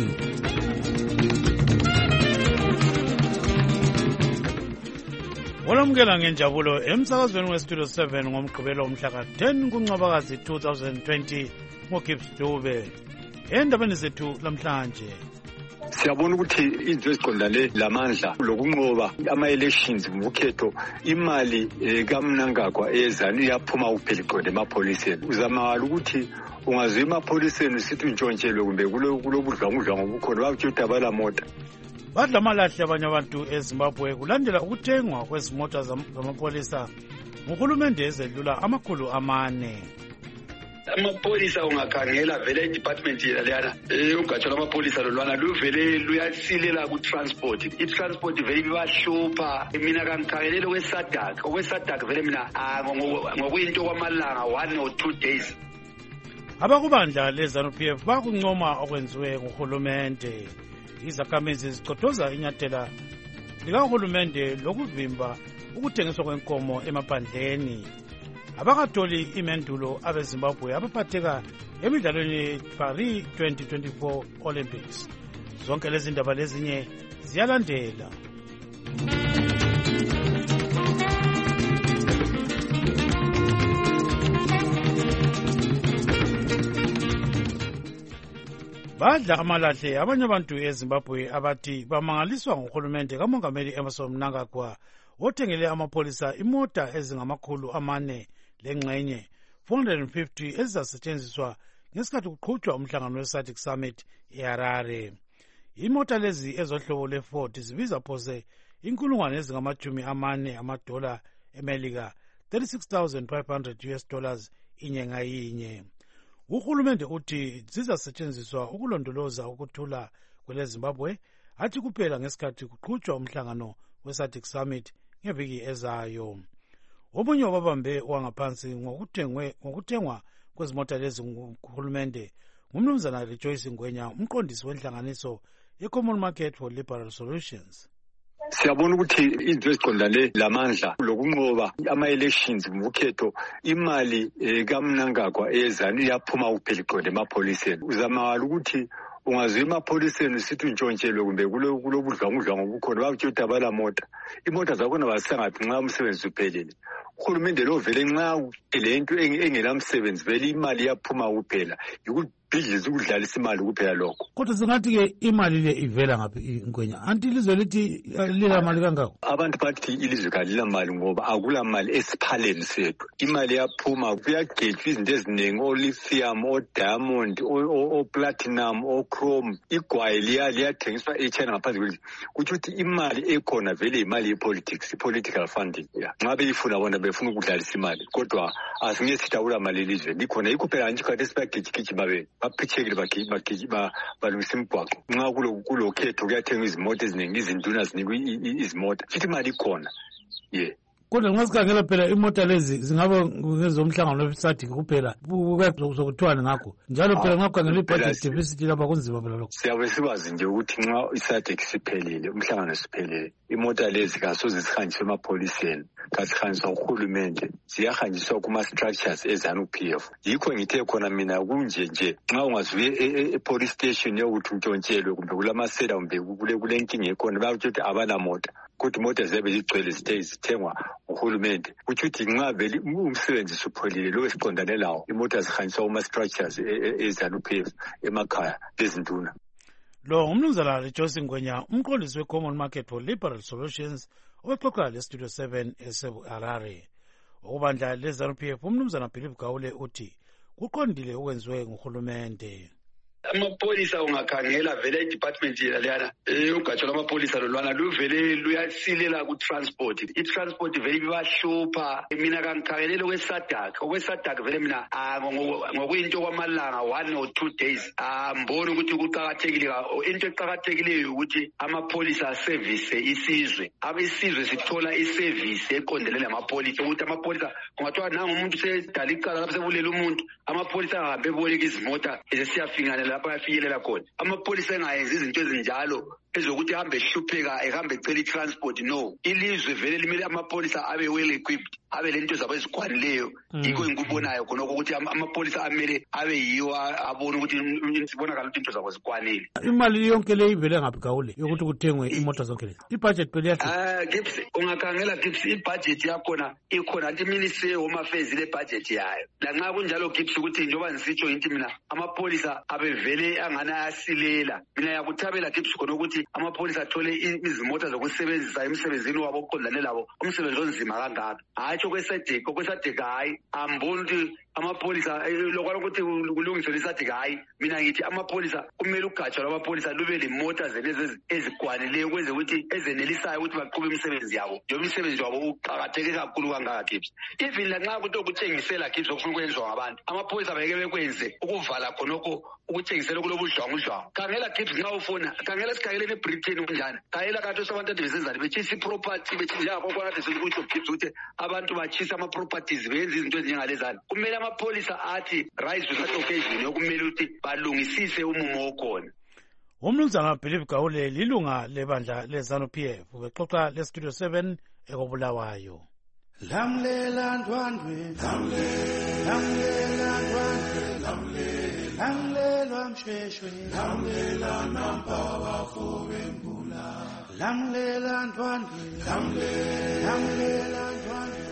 Olamukela ngenjabulo emsakazweni we-Studio seven ngomgqibelo umhla ka-ten kuNcwabakazi two thousand twenty ngoGibbs Dube. Endabeni zethu lamhlanje, siyabona ukuthi izinto eziqondane lamandla lokunqoba ama-elections ngokhetho, imali kaMnangagwa eyezana iyaphuma kuphela iqonde emapholiseni. Uzamala ukuthi ungazwe emapholiseni sithi untshontshelwe kumbe kulobudlwangudlwangu obukhona bakuthi udabala mota. Badla amalahle abanye abantu eZimbabwe kulandela ukuthengwa kwezimota zamapolisa nguhulumende ezedlula amakhulu amane. Amapolisa ungakhangela vele i-department yalana ugatsha lwamapolisa lolwana luvele luyasilela ku-transport. I-transport vele ibibahlupha. Mina kangikhangelele okwe-SADC okwe-SADC vele mina ngokuyinto kwamalanga one or two days. Abakubandla le-ZANU-P F bakuncoma okwenziwe nguhulumende. Izakhamizi zicodoza inyathela likahulumende lokuvimba ukuthengiswa kwenkomo emaphandleni. Abakatholi imendulo abeZimbabwe abaphatheka emidlalweni ye-Paris twenty twenty-four Olympics. Zonke lezi ndaba lezinye ziyalandela. Badla amalahle abanye abantu eZimbabwe abathi bamangaliswa nguhulumende kaMongameli Emmerson Mnangagwa othengele amapolisa imota ezingamakhulu amane lengxenye four hundred fifty ezizasetshenziswa ngesikhathi kuqhutshwa umhlangano we-SADC Summit eHarare. Imota lezi ezohlobo le-Ford zibiza phose inkulungwane ezingamajumi amane amadola eMelika, thirty-six thousand five hundred U S dollars inyanga yinye. Uhulumende uthi zizasetshenziswa ukulondoloza ukuthula kweleZimbabwe athi kuphela ngesikhathi kuqhutshwa umhlangano we-SADC Summit ngeviki ezayo. Omunye wababambe wangaphansi ngokuthengwa kwezimota lezi nguhulumende ngumnumzana Rejoice Ngwenya, umqondisi wenhlanganiso ye-Common Market for Liberal Solutions. Siyabona ukuthi izinto eziqondane lamandla lokunqoba ama-elections ngokhetho, imali kaMnangagwa eyezana iyaphuma kuphela iqonde emapholiseni. Uzamala ukuthi ungazwe emapholiseni sithi untshontshelwe kumbe kulobudlwangudlwangu obukhona bakuthi udabala mota. Imota zakhona basangaphi nxa umsebenzi uphelele. Uhulumende lo vele nxa lento engelamsebenzi vele imali iyaphuma kuphela. Yikubhidliza ukudlalisa imali kuphela lokho. Kodwa singathi-ke imali le ivela ngaphi Ngwenya? Anti ilizwe lithi lila mali kangako? Abantu bathi ilizwe kalila mali ngoba akula mali esiphaleni sethu. Imali yaphuma kuyagejwa izinto eziningi, o-lithium, o-diamond, o-platinum, o-chrome. Igwayi liyathengiswa eChina ngaphandle kwelizwe. Kuthi ukuthi imali ekhona vele imali ye-politics, i-political funding. Nxa beyifuna bona befuna ukudlalisa imali, kodwa asingeke sitawula mali elizwe. Likhona yikho phela nje kade sibagijigiji babe baphithekile bagijima balungisa imigwaqo. Nxa kulo khetho kuyathengwa izimota eziningi, izinduna zinikwa izimota. Futhi imali ikhona. Yeah. Kodwa nxa sikhangela phela imota lezi zingaba ngezomhlangano we-SADC kuphela kuzokuthiwani ngakho. Njalo phela nxa kukhangela i-budget deficit lapha kunzima phela lokho. Siyabe sikwazi nje ukuthi nxa i-SADC siphelile, umhlangano siphelile, imota lezi kasoze zihanjiswe emapholiseni, kazihanjiswa kuhulumende, ziyahanjiswa kuma-structures eZANU-P F. Yikho ngithe khona mina kunje nje nxa ungazuye e-police station yokuthi untshontshelwe kumbe kulamasela kumbe kule nkinga ekhona bakuthi ukuthi abanamota. Kodwa imota ziyabe zigcwele zithengwa uhulumende. Kuthi ukuthi nxa vele umsebenzi suphelile lo esiqondane lawo, imota zihanjiswa kuma-structures eZANU-P F emakhaya lezinduna. Lo umnumzana Rejoice Ngwenya, umqondisi we-Common Market for Liberal Solutions, oxoxa le-Studio seven eseHarare. Ukubandla le-ZANU-P F umnumzana Philip Gawule uthi kuqondile okwenziwe nguhulumende. Amapolisa ungakhangela vele i-department yalana ugatsha lwamapolisa lolwana luvele luyasilela ku-transport. I-transport vele ibibahlupha. Mina kangikhangelele okwe-SADC okwe-SADC vele mina ngokuyinto kwamalanga one or two days ambona ukuthi kuqakathekile. Into eqakathekileyo ukuthi amapolisa aservice isizwe. Abesizwe sithola iservice eqondele lamapolisa ukuthi amapolisa kungathiwa nangu umuntu sedala icala lapho sebulela umuntu, amapolisa ahambe eboleka izimota ezesiyafinganela lapha afiyelela khona. Amapolisa engayenzi izinto ezinjalo ezokuthi hambe ehlupheka ehambe ecela i-transport. No, ilizwe vele limele amapholisa abe well equipped, abe lento zabo ezikwanileyo. Yikho engikubonayo khonokho ukuthi amapholisa amele abe yiwo abone ukuthi sibonakala ukuthi into zabo zikwanile. Imali yonke le ivele ngaphi Gawule yokuthi kuthengwe imoto zonke lezi? Ibudget phela yathi. Ah, Gibbs, ungakhangela Gibbs, ibudget yakhona ikhona, anti Ministry Home Affairs le budget yayo. La nxa kunjalo Gibbs ukuthi njoba ngisitsho into mina amapholisa abevele angana asilela. Mina yakuthabela Gibbs khona ukuthi amapholisa athole izimota zokusebenzisa emsebenzini wabo oqondane labo, umsebenzi onzima kangaka. Hatsho kwesadeko kwesadeko hayi amboni ukuthi amapholisa lokho ukuthi kulungiswe isathi hayi, mina ngithi amapholisa kumele ugatsha lwamapholisa lube lemota zenezi ezikwanileyo kwenze ukuthi ezenelisayo ukuthi baqhube imisebenzi yabo. Njengoba imisebenzi wabo uqakatheke kakhulu kangaka Gibbs. Even lanxa ukuthi okuthengisela Gibbs okufuna ukwenziwa ngabantu, amapholisa beke bekwenze ukuvala khonokho ukuthengisela kulobudlwangu udlwangu. Khangela Gibbs nxa ufuna, khangela sikhangele eBritain kunjani. Khangela kanti sabantu abesenzani betshisa iproperty betshisa lapho kwangathi sikuthi Gibbs ukuthi abantu batshisa ama properties benza izinto ezinjengalezana. Kumele amapholisa athi rise to that occasion yokumele ukuthi balungisise umumo okhona. Umnumzana Philip Gawule lilunga lebandla leZANU P F bexoxa le Studio seven ekobulawayo. Lamlela ndwandwe lamlela lamlela ndwandwe lamlela lamlela msheshwe lamlela namba bafo bembula lamlela ndwandwe lamlela lamlela ndwandwe.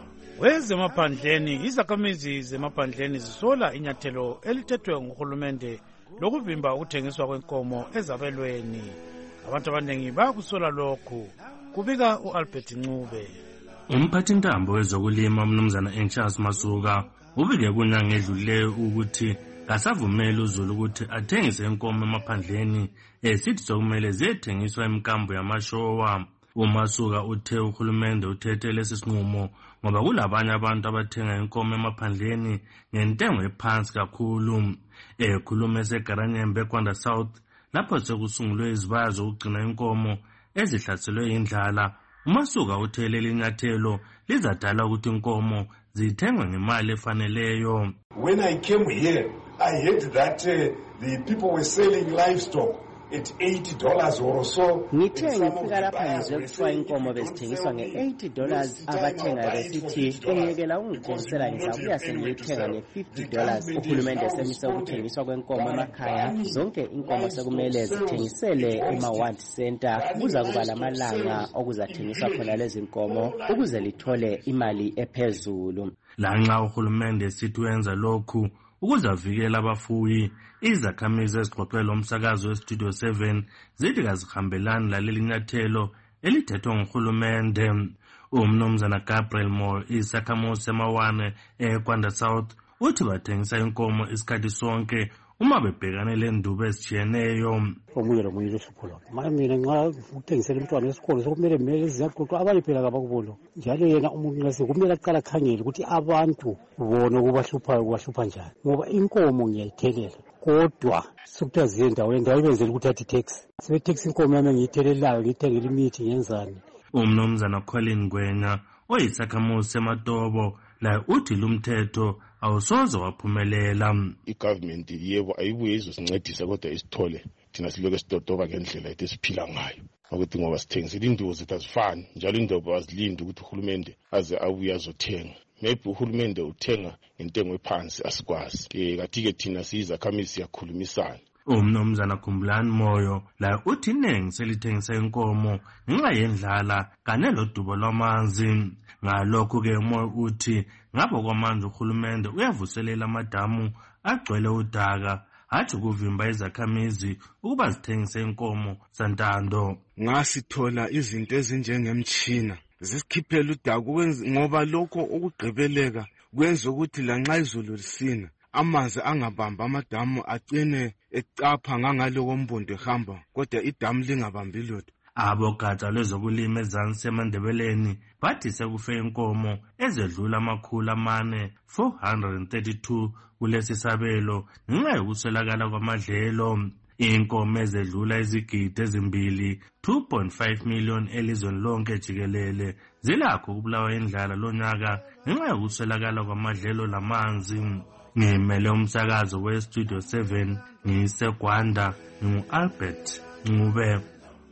Wezemaphandleni izakhamizi zemaphandleni zisola inyathelo elithethwe nguhulumende lokuvimba ukuthengiswa kwenkomo ezabelweni. Abantu abaningi bayakusola lokhu, kubika uAlbert Ncube. Umphathintambo wezokulima umnumzana Anxious Masuka ubike kunyanga edluleyo ukuthi kasavumela uZulu ukuthi athengise inkomo emaphandleni esithi sokumele ziyethengiswa emkambo yamashowa. uMasuka uthe uhulumende uthethe lesi sinqumo ngoba kulabanye abantu abathenga inkomo emaphandleni ngentengo ephansi kakhulu. Ekhuluma eseGaranyembe eKwanda South lapho sekusungulwe izibaya zokugcina inkomo ezihlaselwe indlala, uMasuka uthe leli nyathelo lizadala ukuthi inkomo zithengwe ngemali efaneleyo. When I came here, I heard that uh, the people were selling livestock at eighty dollars or so. Ngithe ngifika lapha ngizwe kuthiwa inkomo bezithengiswa nge-eighty dollars, abathenga besithi engekela ungithengisela ngizabuya sengiyithenga nge-fifty dollars. Uhulumende semise ukuthengiswa kwenkomo emakhaya, zonke inkomo sekumele zithengisele ema-ward center. Kuza kuba lamalanga okuzathengiswa khona lezi nkomo ukuze lithole imali ephezulu. Lanxa uhulumende sithi wenza lokhu ukuze avikele abafuyi, izakhamizi ezixoxela umsakazo weStudio seven zithi kazihambelani laleli nyathelo elithethwe nguhulumende. Umnumzana Gabriel Moore isakhamuzi semawane eKwanda South uthi bathengisa inkomo isikhathi sonke uma bebhekane lendubo ezitshiyeneyo. Omunye lomunye uhlupho lwakhe. Manje mina nxa ukuthengisela umntwana esikolo sokumele kumele siyaxoxa abanye phela kabakubulo. Njalo yena umuntu nxa kumele aqala khangele ukuthi abantu bona kubahluphayo kubahlupha njani. Ngoba inkomo ngiyayithelela kodwa sokuthiwa ziye endaweni endaweni benzela ukuthi athi tax. Sibe tax inkomo yami ngiyithelelayo ngithengele imithi ngenzani. Umnumzana Colin Gwenya oyisakhamuzi seMatobo la uthi lumthetho awusoze waphumelela. I-government yebo ayibuye izosincedisa kodwa isithole thina siloke sidodoba ngendlela ethu esiphila ngayo ukuthi ngoba sithengisela indubo zethu azifani, njalo indubo azilindi ukuthi uhulumende aze abuye azothenga. Maybe uhulumende uthenga intengo ephansi asikwazi. Eh kathi-ke thina siyizakhamizi siyakhulumisana. Umnumzana Khumbulani Moyo la uthi iningi selithengisa inkomo ngenxa yendlala kanye lodubo lwamanzi. Ngalokho-ke Moyo uthi ngapho kwamanje uhulumende uyavuselela amadamu agcwele udaka hathi ukuvimba izakhamizi ukuba zithengise inkomo santando. Ngasithola izinto ezinjengemtshina zisikhiphela udaka ngoba lokho ukugqibeleka kwenza ukuthi lanxa izulu lisina amanzi angabamba amadamu agcine ecapha ngangale kombondo ehamba kodwa idamu lingabambi lutho. Abogatsha lwezokulima eZansi eMandebeleni bathi sekufe inkomo ezedlula amakhulu amane four hundred thirty-two kulesi sabelo ngenxa yokuswelakala kwamadlelo. Inkomo ezedlula izigidi ezimbili two point five million elizweni lonke jikelele zilakho ukubulawa indlala lonyaka ngenxa yokuswelakala kwamadlelo lamanzi. Ngimele umsakazo weStudio seven ngiseGwanda ngu-Albert Ncube.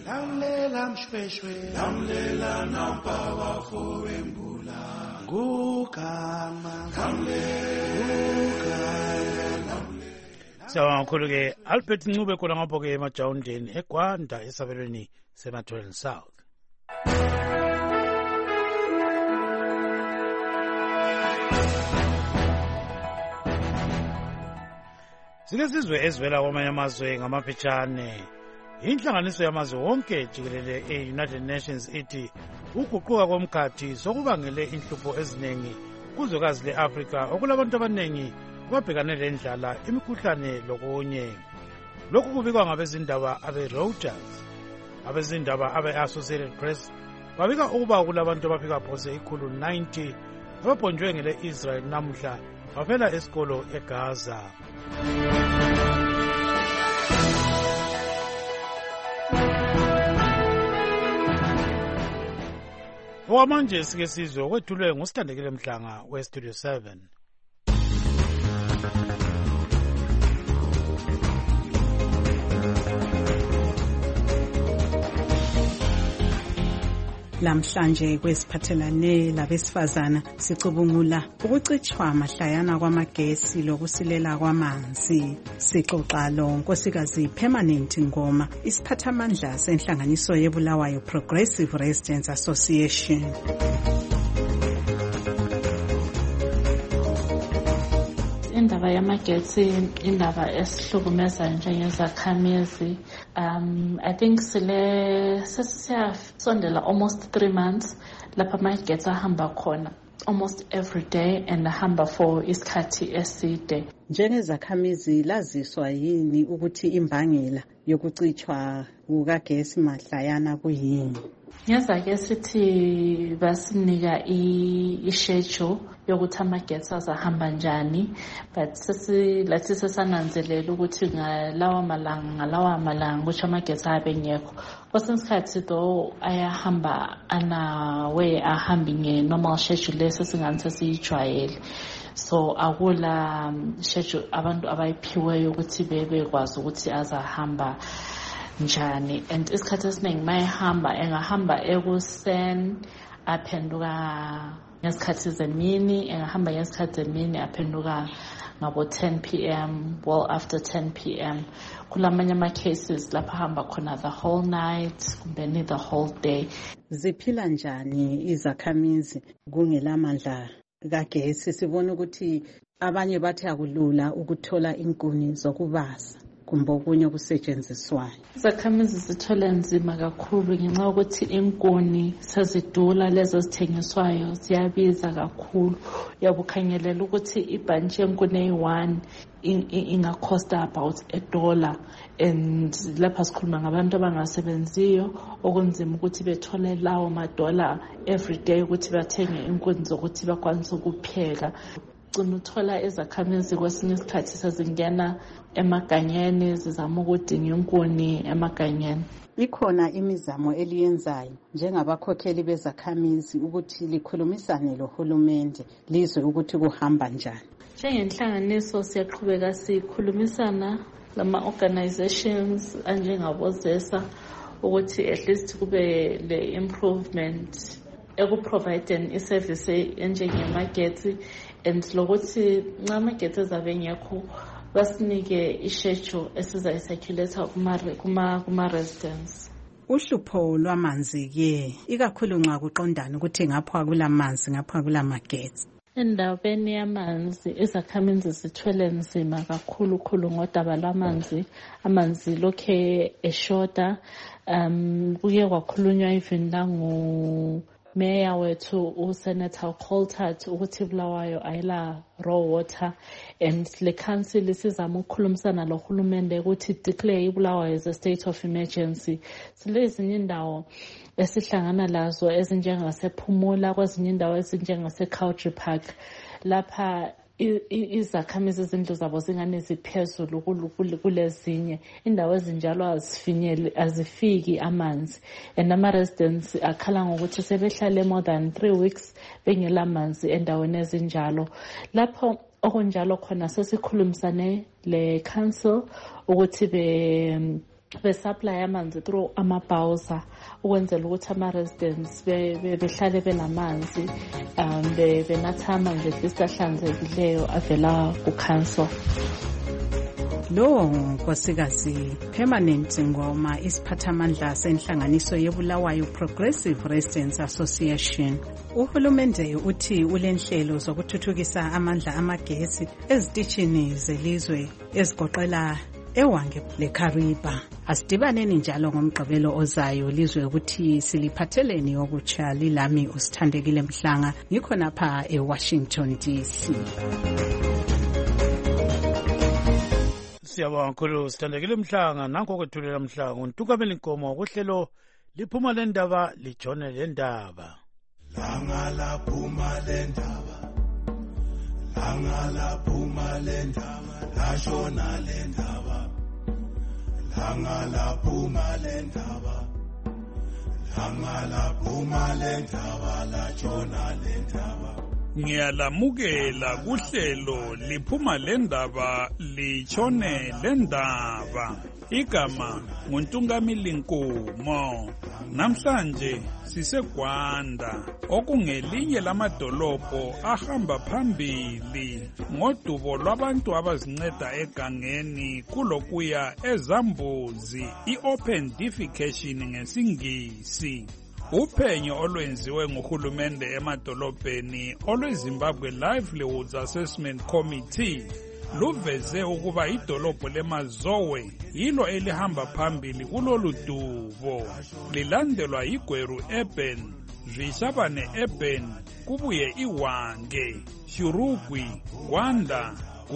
Lamlela mshweshwe lamlela nampa bafo embula ngugama lamlela Sawubona kakhulu-ke Albert Ncube khona ngapho-ke emajawundeni eGwanda esabelweni seMatholen South. Sike sizwe ezivela kwamanye amazwe ngamaphetshane. Inhlanganiso yamazwe wonke jikelele e-United Nations ithi ukuguquka komkhathi sokubangele inhlupho eziningi kuzwekazi le-Afrika okulabantu abaningi babhekane lendlala imikhuhlane lokunye. Lokhu kubikwa ngabezindaba abe-Reuters. Abezindaba abe-Associated Press babika ukuba kulabantu abafika phose ikhulu ninety ababhonjwe ngele-Israel namuhla bafela esikolo eGaza. Okwamanje sike sizwe okwethulwe ngusithandekile Mhlanga we-Studio seven. Lamhlanje kwesiphathelane labesifazana sicubungula ukucitshwa mahlayana kwamagesi lokusilela kwamanzi. Sixoxa lo nkosikazi Permanent Ngoma, isiphathamandla senhlanganiso yeBulawayo Progressive Residents Association. Indaba yamagetsi indaba esihlukumeza njengezakhamizi. Um, I think sile sesiyasondela almost three months lapha amagetsi ahamba khona almost every day and ahamba for isikhathi eside. Njengezakhamizi laziswa yini ukuthi imbangela yokucitshwa kukagesi mahlayana kuyini? Ngezake sithi basinika i-schedule yokuthi amagetsi azahamba njani, but sesi lathi sesananzelela ukuthi ngalawa malanga ngalawa malanga ukuthi amagetsi abe ngekho. Kwesinye isikhathi though ayahamba ana way ahambi nge-normal schedule lesi singani sesiyijwayele. So akula schedule abantu abayiphiweyo ukuthi bebekwazi ukuthi azahamba njani, and isikhathi esiningi mayehamba engahamba ekuseni aphenduka ngesikhathi zemini, engahamba ngesikhathi zemini aphenduka ngabo ten p m well after ten p m kulamanye ama cases lapha hamba khona the whole night kumbe the whole day. Ziphila njani izakhamizi kungelamandla kagesi? Sibona ukuthi abanye bathi akulula ukuthola inkuni zokubasa kumbe okunye kusetshenziswayo. Izakhamizi zithola nzima kakhulu ngenxa yokuthi inkuni sezidula, lezo zithengiswayo ziyabiza kakhulu. Uyabukhangelela ukuthi ibhantshi yenkuni eyi-one ingacosta about a dollar, and lapha sikhuluma ngabantu abangasebenziyo okunzima ukuthi bethole lawo madola every day ukuthi bathenge inkuni zokuthi bakwanise ukupheka. Uthola izakhamizi kwesinye isikhathi sezingena emaganyeni zizama ukudinga inkuni emaganyeni. Ikhona imizamo eliyenzayo njengabakhokheli bezakhamizi ukuthi likhulumisane lohulumende lizwe ukuthi kuhamba njani? Njengenhlanganiso siyaqhubeka sikhulumisana lama organizations anjengabozesa ukuthi at least kube le improvement ekuproviding iservice enjengemagetsi, and lokuthi nxa amagetsi ezabe ngekho basinike i-schedule esizayisirculate kuma kuma residents. Uhlupho lwamanzi-ke ikakhulu nxa kuqondana ukuthi ngapha kulamanzi ngapha kulamagetsi. Endabeni yamanzi izakhamizi zithwele nzima kakhulu khulu ngodaba lwamanzi. Amanzi lokhe eshoda. Um kuye kwakhulunywa even nangu Mayor wethu uSenator Coltart ukuthi Bulawayo ayila raw water, and le council sizama ukukhulumisana lohulumende ukuthi declare iBulawayo as a state of emergency. Silezinye indawo esihlangana lazo ezinjengasePhumula, kwezinye indawo ezinjengaseCountry Park lapha izakhamizi izindlu zabo zingane ziphezulu kulezinye indawo ezinjalo azifinyele azifiki amanzi, and ama residents akhala ngokuthi sebehlale more than three weeks bengela manzi endaweni ezinjalo. Lapho okunjalo khona sesikhulumisane le council ukuthi be besupply amanzi through amabhawuza ukwenzela ukuthi ama-residents behlale benamanzi um benatha amanzi at least ahlanzekileyo avela ku-council. Lo nkosikazi Permanent Ngoma isiphathamandla senhlanganiso yeBulawayo Progressive Residents Association. Uhulumende uthi ulenhlelo zokuthuthukisa amandla amagesi ezitishini zelizwe ezigoqela ewange leKariba. Asidibaneni njalo ngomgqibelo ozayo lizwe ukuthi siliphatheleni okutsha lilami usithandekile Mhlanga ngikhona pha eWashington D C. Siyabonga kakhulu sithandekile Mhlanga nanko kwethulela Mhlanga untukamela inkomo kuhlelo liphuma lendaba lijone lendaba. Langa laphuma lendaba langa laphuma lendaba lashona lendaba langa laphuma lendaba langa laphuma lendaba lashona lendaba. Ngiyalamukela kuhlelo liphuma lendaba lichone lendaba. Igama nguNtungamili Nkomo. Namhlanje siseGwanda okungelinye lamadolobho ahamba phambili ngodubo lwabantu abazinceda egangeni kulokuya ezambuzi i-open defecation ngesingisi. Uphenyo olwenziwe nguhulumende emadolobheni olweZimbabwe Livelihoods Assessment Committee luveze ukuba idolobho leMazowe yilo elihamba phambili kulolu dubo, lilandelwa iGweru Urban, Zvishabane Urban, kubuye iWange, Shurugwi, Gwanda,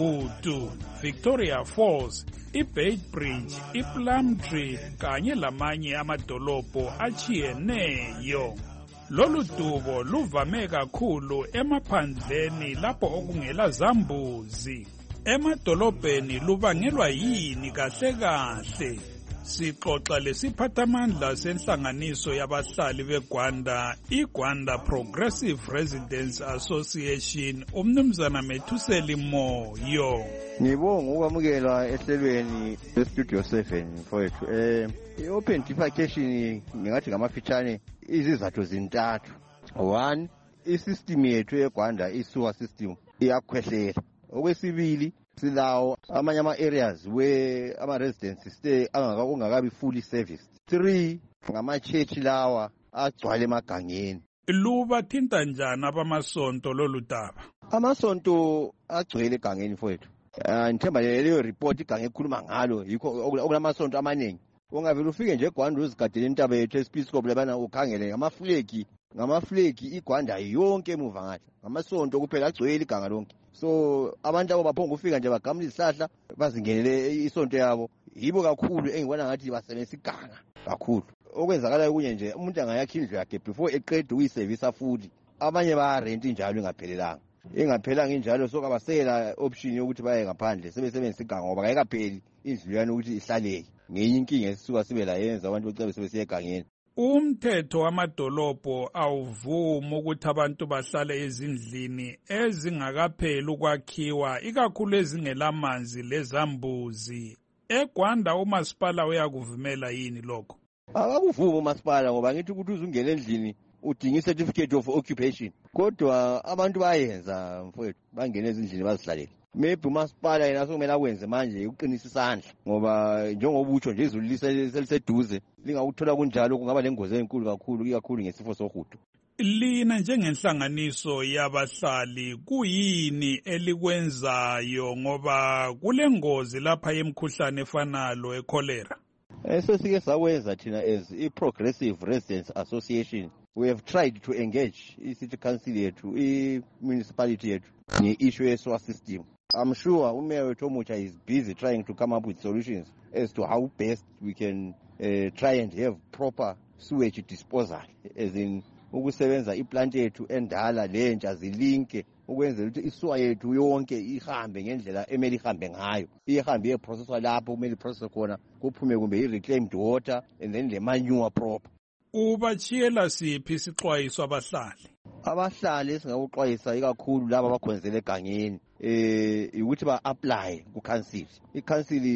Gutu, Victoria Falls, iBeitbridge, iPlumtree kanye lamanye amadolobho achiyeneyo. Lolu dubo luvame kakhulu emaphandleni lapho okungela zambuzi. Emadolobheni lubangelwa yini kahle kahle? Sixoxa lesiphathamandla senhlanganiso yabahlali beGwanda, iGwanda Progressive Residents Association, umnumzana Methuseli Moyo. Ngibonga ukwamukelwa ehlelweni leStudio seven mfowethu. Eh i-open defecation ngingathi ngamafitshane izizathu zintathu. One, isystem yethu yeGwanda isewer system iyakhwehlela. Okwesibili, silawo amanye ama-areas where ama-residents stay angakabi fully serviced. Three, ngama-church lawa agcwale emagangeni. Lubathinta njani abamasonto lolu daba? Amasonto agcwele egangeni mfowethu. Ngithemba leyo report igange ekhuluma ngalo yikho okulamasonto amaningi. Ungavela ufike nje eGwanda uzigadele intaba yethu eSpiscope labana ukhangele ngamaflegi ngamaflegi iGwanda yonke emuva ngathi ngamasonto kuphela agcwele iganga lonke. So abantu abo baphonga ufika nje bagamula izihlahla bazingenele isonto yabo. Yibo kakhulu engibona ngathi basebenzisa iganga kakhulu. Okwenzakala kunye nje umuntu angayakha indlu yakhe before eqede uyiservice futhi. Abanye ba rent njalo ingaphelelanga. Engaphelanga injalo sokabasela option yokuthi baye ngaphandle sebesebenzisa iganga ngoba ayikapheli indlu yani ukuthi ihlaleke. Ngenye inkinga esisuka sibe la yenza abantu becebe sebesiye egangeni. Umthetho wamadolobho awuvuma ukuthi abantu bahlale ezindlini ezingakapheli ukwakhiwa ikakhulu ezingelamanzi lezambuzi. EGwanda umasipala uyakuvumela yini lokho? Akakuvuma umasipala ngoba ngithi ukuthi uzungena endlini udinga certificate of occupation. Kodwa abantu bayenza mfowethu bangena ezindlini bazihlalele. Maybe umasipala yena sokumele akwenze manje uqinisa isandla ngoba njengoba utsho nje izulu liseliseduze lingawuthola kunjalo kungaba lengozi enkulu kakhulu ikakhulu ngesifo sohudo. Lina njengenhlanganiso yabahlali kuyini elikwenzayo ngoba kulengozi lapha yemkhuhlane efanalo echolera? Esesike sakwenza thina as i-Progressive Residents Association, we have tried to engage i-city council yethu, i-municipality yethu nge-issue ye-sewer system. I'm sure uMayor wethu omutsha is busy trying to come up with solutions as to how best we can uh, try and have proper sewage disposal, as in ukusebenza iplant yethu endala lentsha zilinke ukwenzela ukuthi isuwa yethu yonke ihambe ngendlela emeli ihambe ngayo, ihambe yeprocesswa lapho kumele iprocess khona kuphume kumbe i-reclaimed water and then the manure proper. Ubachiyela siphi isixwayiso abahlali? Abahlali esingakuxwayisa ikakhulu laba abakhonzela egangeni eh ukuthi ba-apply ku-council. I-council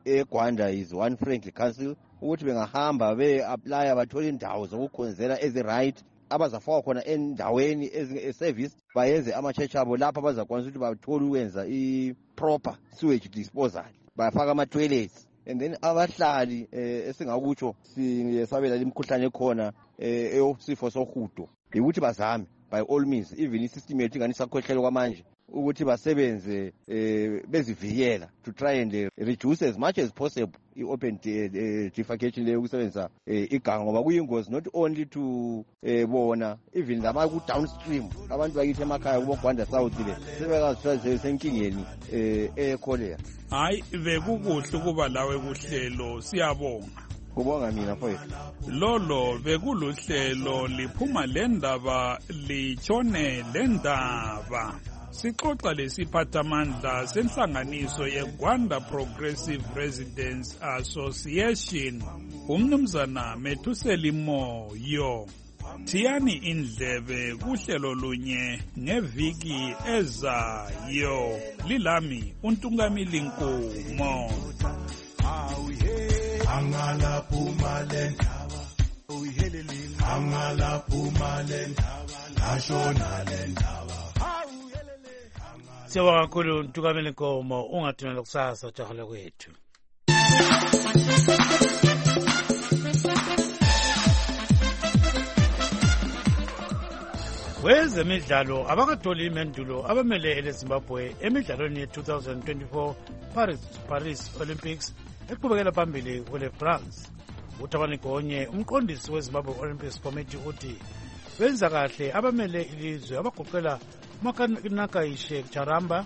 eGwanda is one friendly council ukuthi bengahamba be-aplya bathole indawo zokukhonzela ezi-right abazafakwa khona endaweni eservice bayenze ama-church abo lapho bazakwanisa ukuthi bathole ukwenza i-proper sewage disposal bafaka ama-toilets and then abahlali eh, esingakutsho siyesabela imikhuhlane ekhona eh, eyosifo sohudo ukuthi bazame by all means even i-system yethu ingani sakhohlelo kwamanje ukuthi basebenze eh, bezivikela to try and uh, reduce as much as possible i-open uh, defecation leyo ukusebenzisa uh, iganga ngoba kuyingozi not only to uh, bona even lama ku-downstream abantu bakithi emakhaya kuboGwanda South le sebekazithola senkingeni um ekolera. Hayi bekukuhle ukuba lawe kuhlelo, siyabonga. Kubonga mina mfowethu. Lolo bekuluhlelo liphuma lendaba litshone lendaba. Sixoxa lesiphathamandla senhlanganiso yeGwanda Progressive Residents Association umnumzana Methuseli Moyo. Thiyani indlebe kuhlelo lunye ngeviki ezayo. Lilami uNtungamili Nkomo. Angala phuma lendaba angala phuma lendaba lashona lendaba. Siyabonga kakhulu Ntungamili Nkomo, ungathumela kusasa jahole kwethu. Wezemidlalo abakatholi imendulo abamele eleZimbabwe emidlalweni ye-twenty twenty-four Paris Paris Olympics eqhubekela phambili kwele France. uThabani Gonye umqondisi weZimbabwe Olympics Committee uthi benza kahle abamele ilizwe abagoqela Makanakaishe Charamba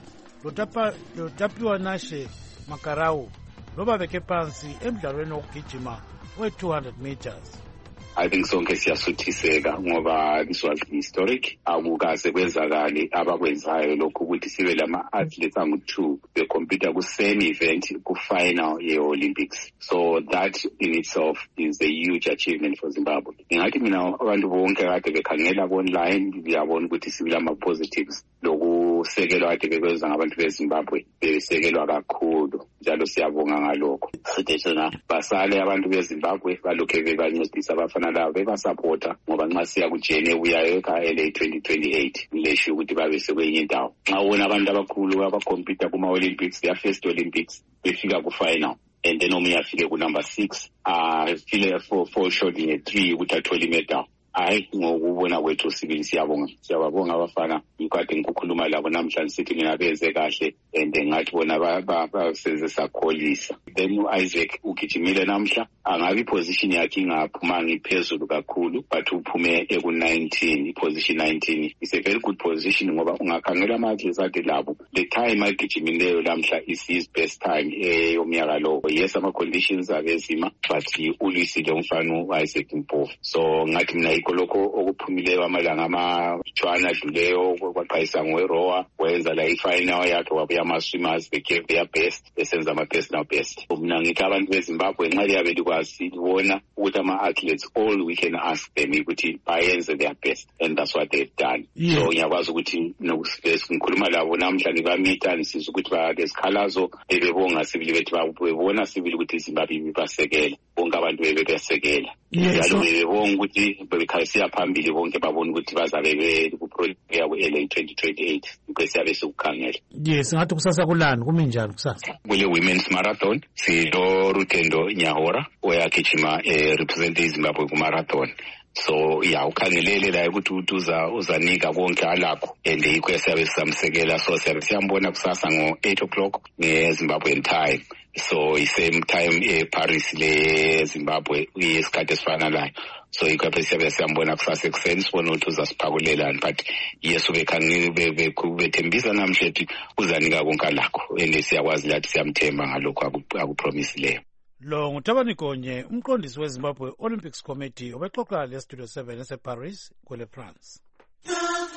lotapiwa Nashe Makarau loba beke phansi emidlalweni wokugijima we-two hundred meters. I think sonke siyasuthiseka ngoba this was historic. Akukaze kwenzakale abakwenzayo lokho ukuthi sibe lama athletes angu-two becompete ku-same event ku-final ye-Olympics. So that in itself is a huge achievement for Zimbabwe. Ngingathi mina abantu bonke kade bekhangela online ngiyabona ukuthi sibila ama-positives lokusekelwa kade bekwenza ngabantu beZimbabwe besekelwa kakhulu njalo siyabonga ngalokho. Sithi thina basale abantu beZimbabwe balokhe bebancedisa abafana labo bebasupporta ngoba nxa siya kujene uyayo ekhaya twenty twenty-eight lesho ukuthi babe sekwenye indawo. Nxa ubona abantu abakhulu abacompete kuma-Olympics ya first Olympics befika ku-final and then omunye afike ku-number six uh, file fall short nge-three ukuthi athole imedal. Hayi ngokubona kwethu sibili siyabonga siyababonga abafana ngikade ngikukhuluma labo namhlanje sithi mina benze kahle and ngathi bona baseze sakholisa. Then uIsaac ugijimile namhla angabi position yakhe ingaphuma ngiphezulu kakhulu but uphume eku nineteen iposition nineteen is a very good position ngoba ungakhangela ama-athletes ade labo the time agijimileyo namhla is his best time eyomnyaka lo. Yes ama-conditions abezima but ulisile umfana uIsaac Mpofu. So ngathi mina lokho okuphumileyo amalanga amatshwana adluleyo kwaqayisa ngowerowa wenza la i-final yakhe wabuya ama-swimmers they gave their best besenza ama-personal best. Mina ngithi abantu beZimbabwe nxa liyabe likwazi libona ukuthi ama-athletes all we can ask them ukuthi bayenze their best and that's what they've done. Yeah. So ngiyakwazi ukuthi ngikhuluma labo namhla ngibamita nisiza ukuthi balesikhalazo bebebonga sibili bethi babona sibili ukuthi iZimbabwe ibasekela bonke abantu bebebesekela njalo bebebonga ukuthi bebekhayisiya phambili bonke babona ukuthi bazabe ku-project yabo ele twenty twenty-eight kwesiyabe sikukhangela. Yes, ngathi kusasa kulani kumi njani kusasa? Kule women's marathon silo Rutendo Nyahora oyagijima eh, represent iZimbabwe ku-marathon. So ya ukhangelele la ukuthi uza uzanika konke alakho and yikho esiyabe sisamsekela. So siyabe siyambona kusasa ngo-eight o'clock nge-Zimbabwean time. So i-same time eParis le Zimbabwe isikhathi esifana layo. So yikho lapho siyabe siyambona kusasa ekuseni sibona ukuthi uzasiphakulelani but yes ubekhangile bethembisa namhla ethi uzanika konke alakho and siyakwazi lathi siyamthemba ngalokho akupromisileyo. Lo nguThabani Gonye umqondisi weZimbabwe Olympics Committee obexoxa le Studio seven eseParis kwele France. The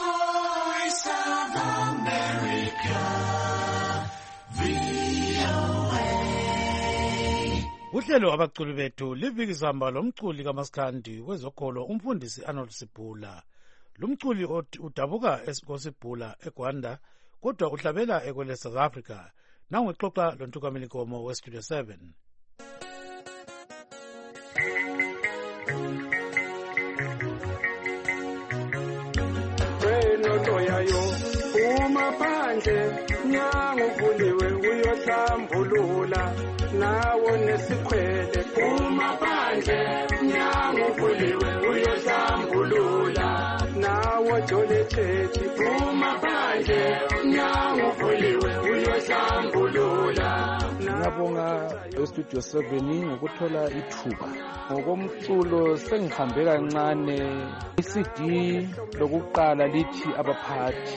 Voice of America, V O A. Uhlelo abaculi bethu liviki sihamba lomculi kaMaskandi wezokholo umfundisi Arnold Sibhula. Lumculi udabuka eSibhula eGwanda kodwa uhlabela ekwele South Africa nangwexoxa lontukameli Komo westudio seven. Wenotoyayo uma phandle nyango uvuliwe uyohlambulula nawo nesikhwele uma phandle nyango uvuliwe uyohlambulula nawo jole chechi uma phandle nyango uvuliwe uyohlambulula. Ngiyabonga estudio seven ngokuthola ithuba. Ngokomculo sengihambe kancane. I-C D lokuqala lithi abaphathi,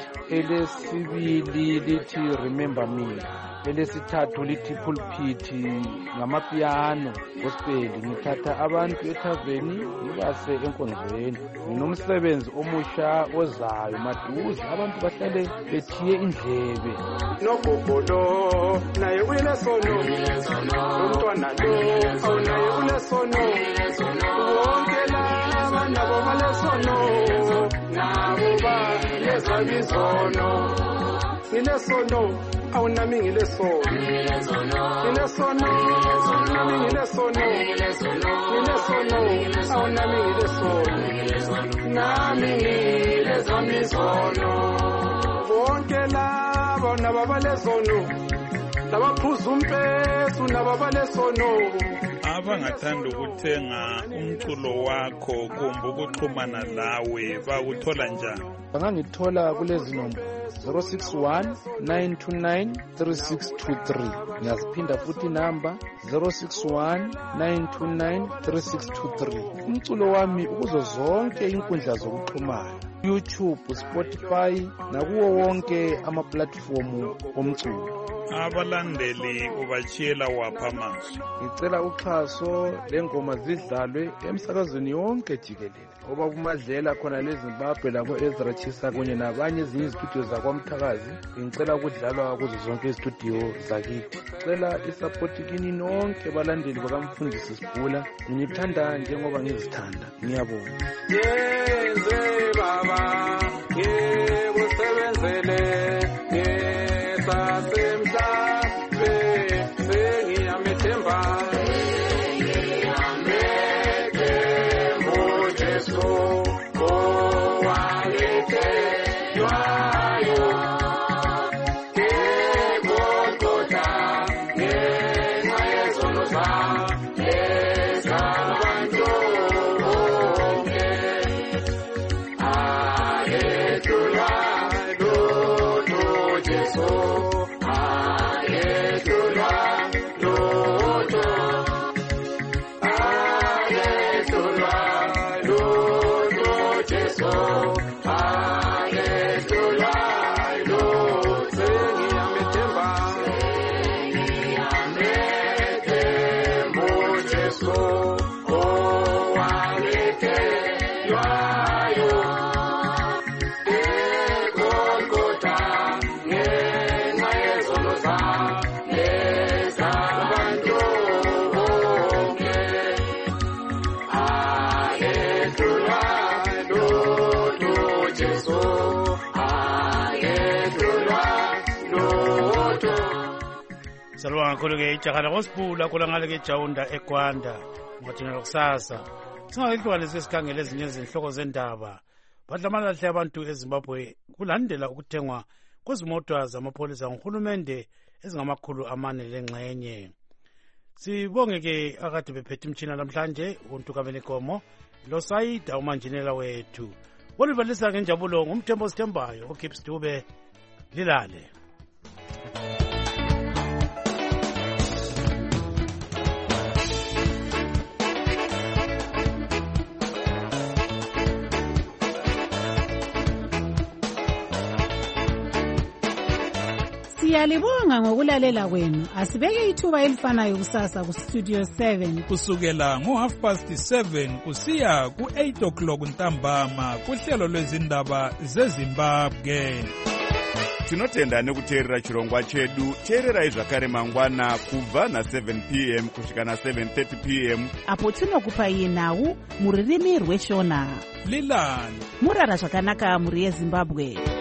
elesibili lithi remember me, elesithathu lithi pulpit ngamapiano gospel. Ngithatha abantu ethaveni ngibase enkonzweni. Nginomsebenzi omusha ozayo maduze, abantu bahlale bethiye indlebe. Nogobolo naye ulesono, umntwana lo awunaye ulesono, wonke laba nabo balesono, nabo balezwa bizono. Ngilesono awunami ngilesono, ngilesono nami ngilesono, ngilesono awunami ngilesono, nami ngilezwa bizono. Wonke laba nabo balesono, labaphuza umpesu nabo balesono. Abangathanda ukuthenga umculo wakho kumbe ukuxhumana lawe bakuthola njani? Bangangithola kulezi nombolo zero six one nine two nine three six two three. Ngiyaziphinda futhi namba zero six one nine two nine three six two three. Umculo wami ukuzo zonke inkundla zokuxhumana, YouTube, Spotify nakuwo wonke ama-platform omculo. Abalandeli ubachiyela wapha amazwi. Ngicela uxhaso lengoma zidlalwe emsakazweni yonke jikelele. Oba kumadlela khona leZimbabwe labo Ezra Chisa kunye nabanye ezinye istudio zakwamthakazi. Ngicela ukudlalwa kuzo zonke istudio zakithi. Ngicela isupport kini nonke balandeli bakamfundisi Sibhula. Ngithanda njengoba ngizithanda. Ngiyabonga. Yenze baba ngikusebenzele ngesasemhlabeni sengiyamethemba Salwa kakhulu-ke ijaha lakosibhula kulangale-ke ejawunda eGwanda ngathina lokusasa. Singakehlukane sesikhangela ezinye izinhloko zendaba. Badlamalahle abantu eZimbabwe kulandela ukuthengwa kwezimota zamapholisa nguhulumende ezingamakhulu amane lengxenye. Sibonge-ke akade bephethe imtshina namhlanje untukameli Komo loSayida umanjinela wethu. Wolivalisa ngenjabulo ngumthembo sithembayo uGibbs Dube. Lilale. Siyalibonga ngokulalela kwenu. Asibeke ithuba elifanayo kusasa ku Studio seven kusukela ngo half past seven kusiya ku eight o'clock ntambama kuhlelo lwezindaba zeZimbabwe. Tinotenda nekuteerera chirongwa chedu. Teererai zvakare mangwana kubva na seven p m kusvika na seven thirty p m apo tinokupai nhau muririmi rweshona. Lilani murara zvakanaka muri yeZimbabwe.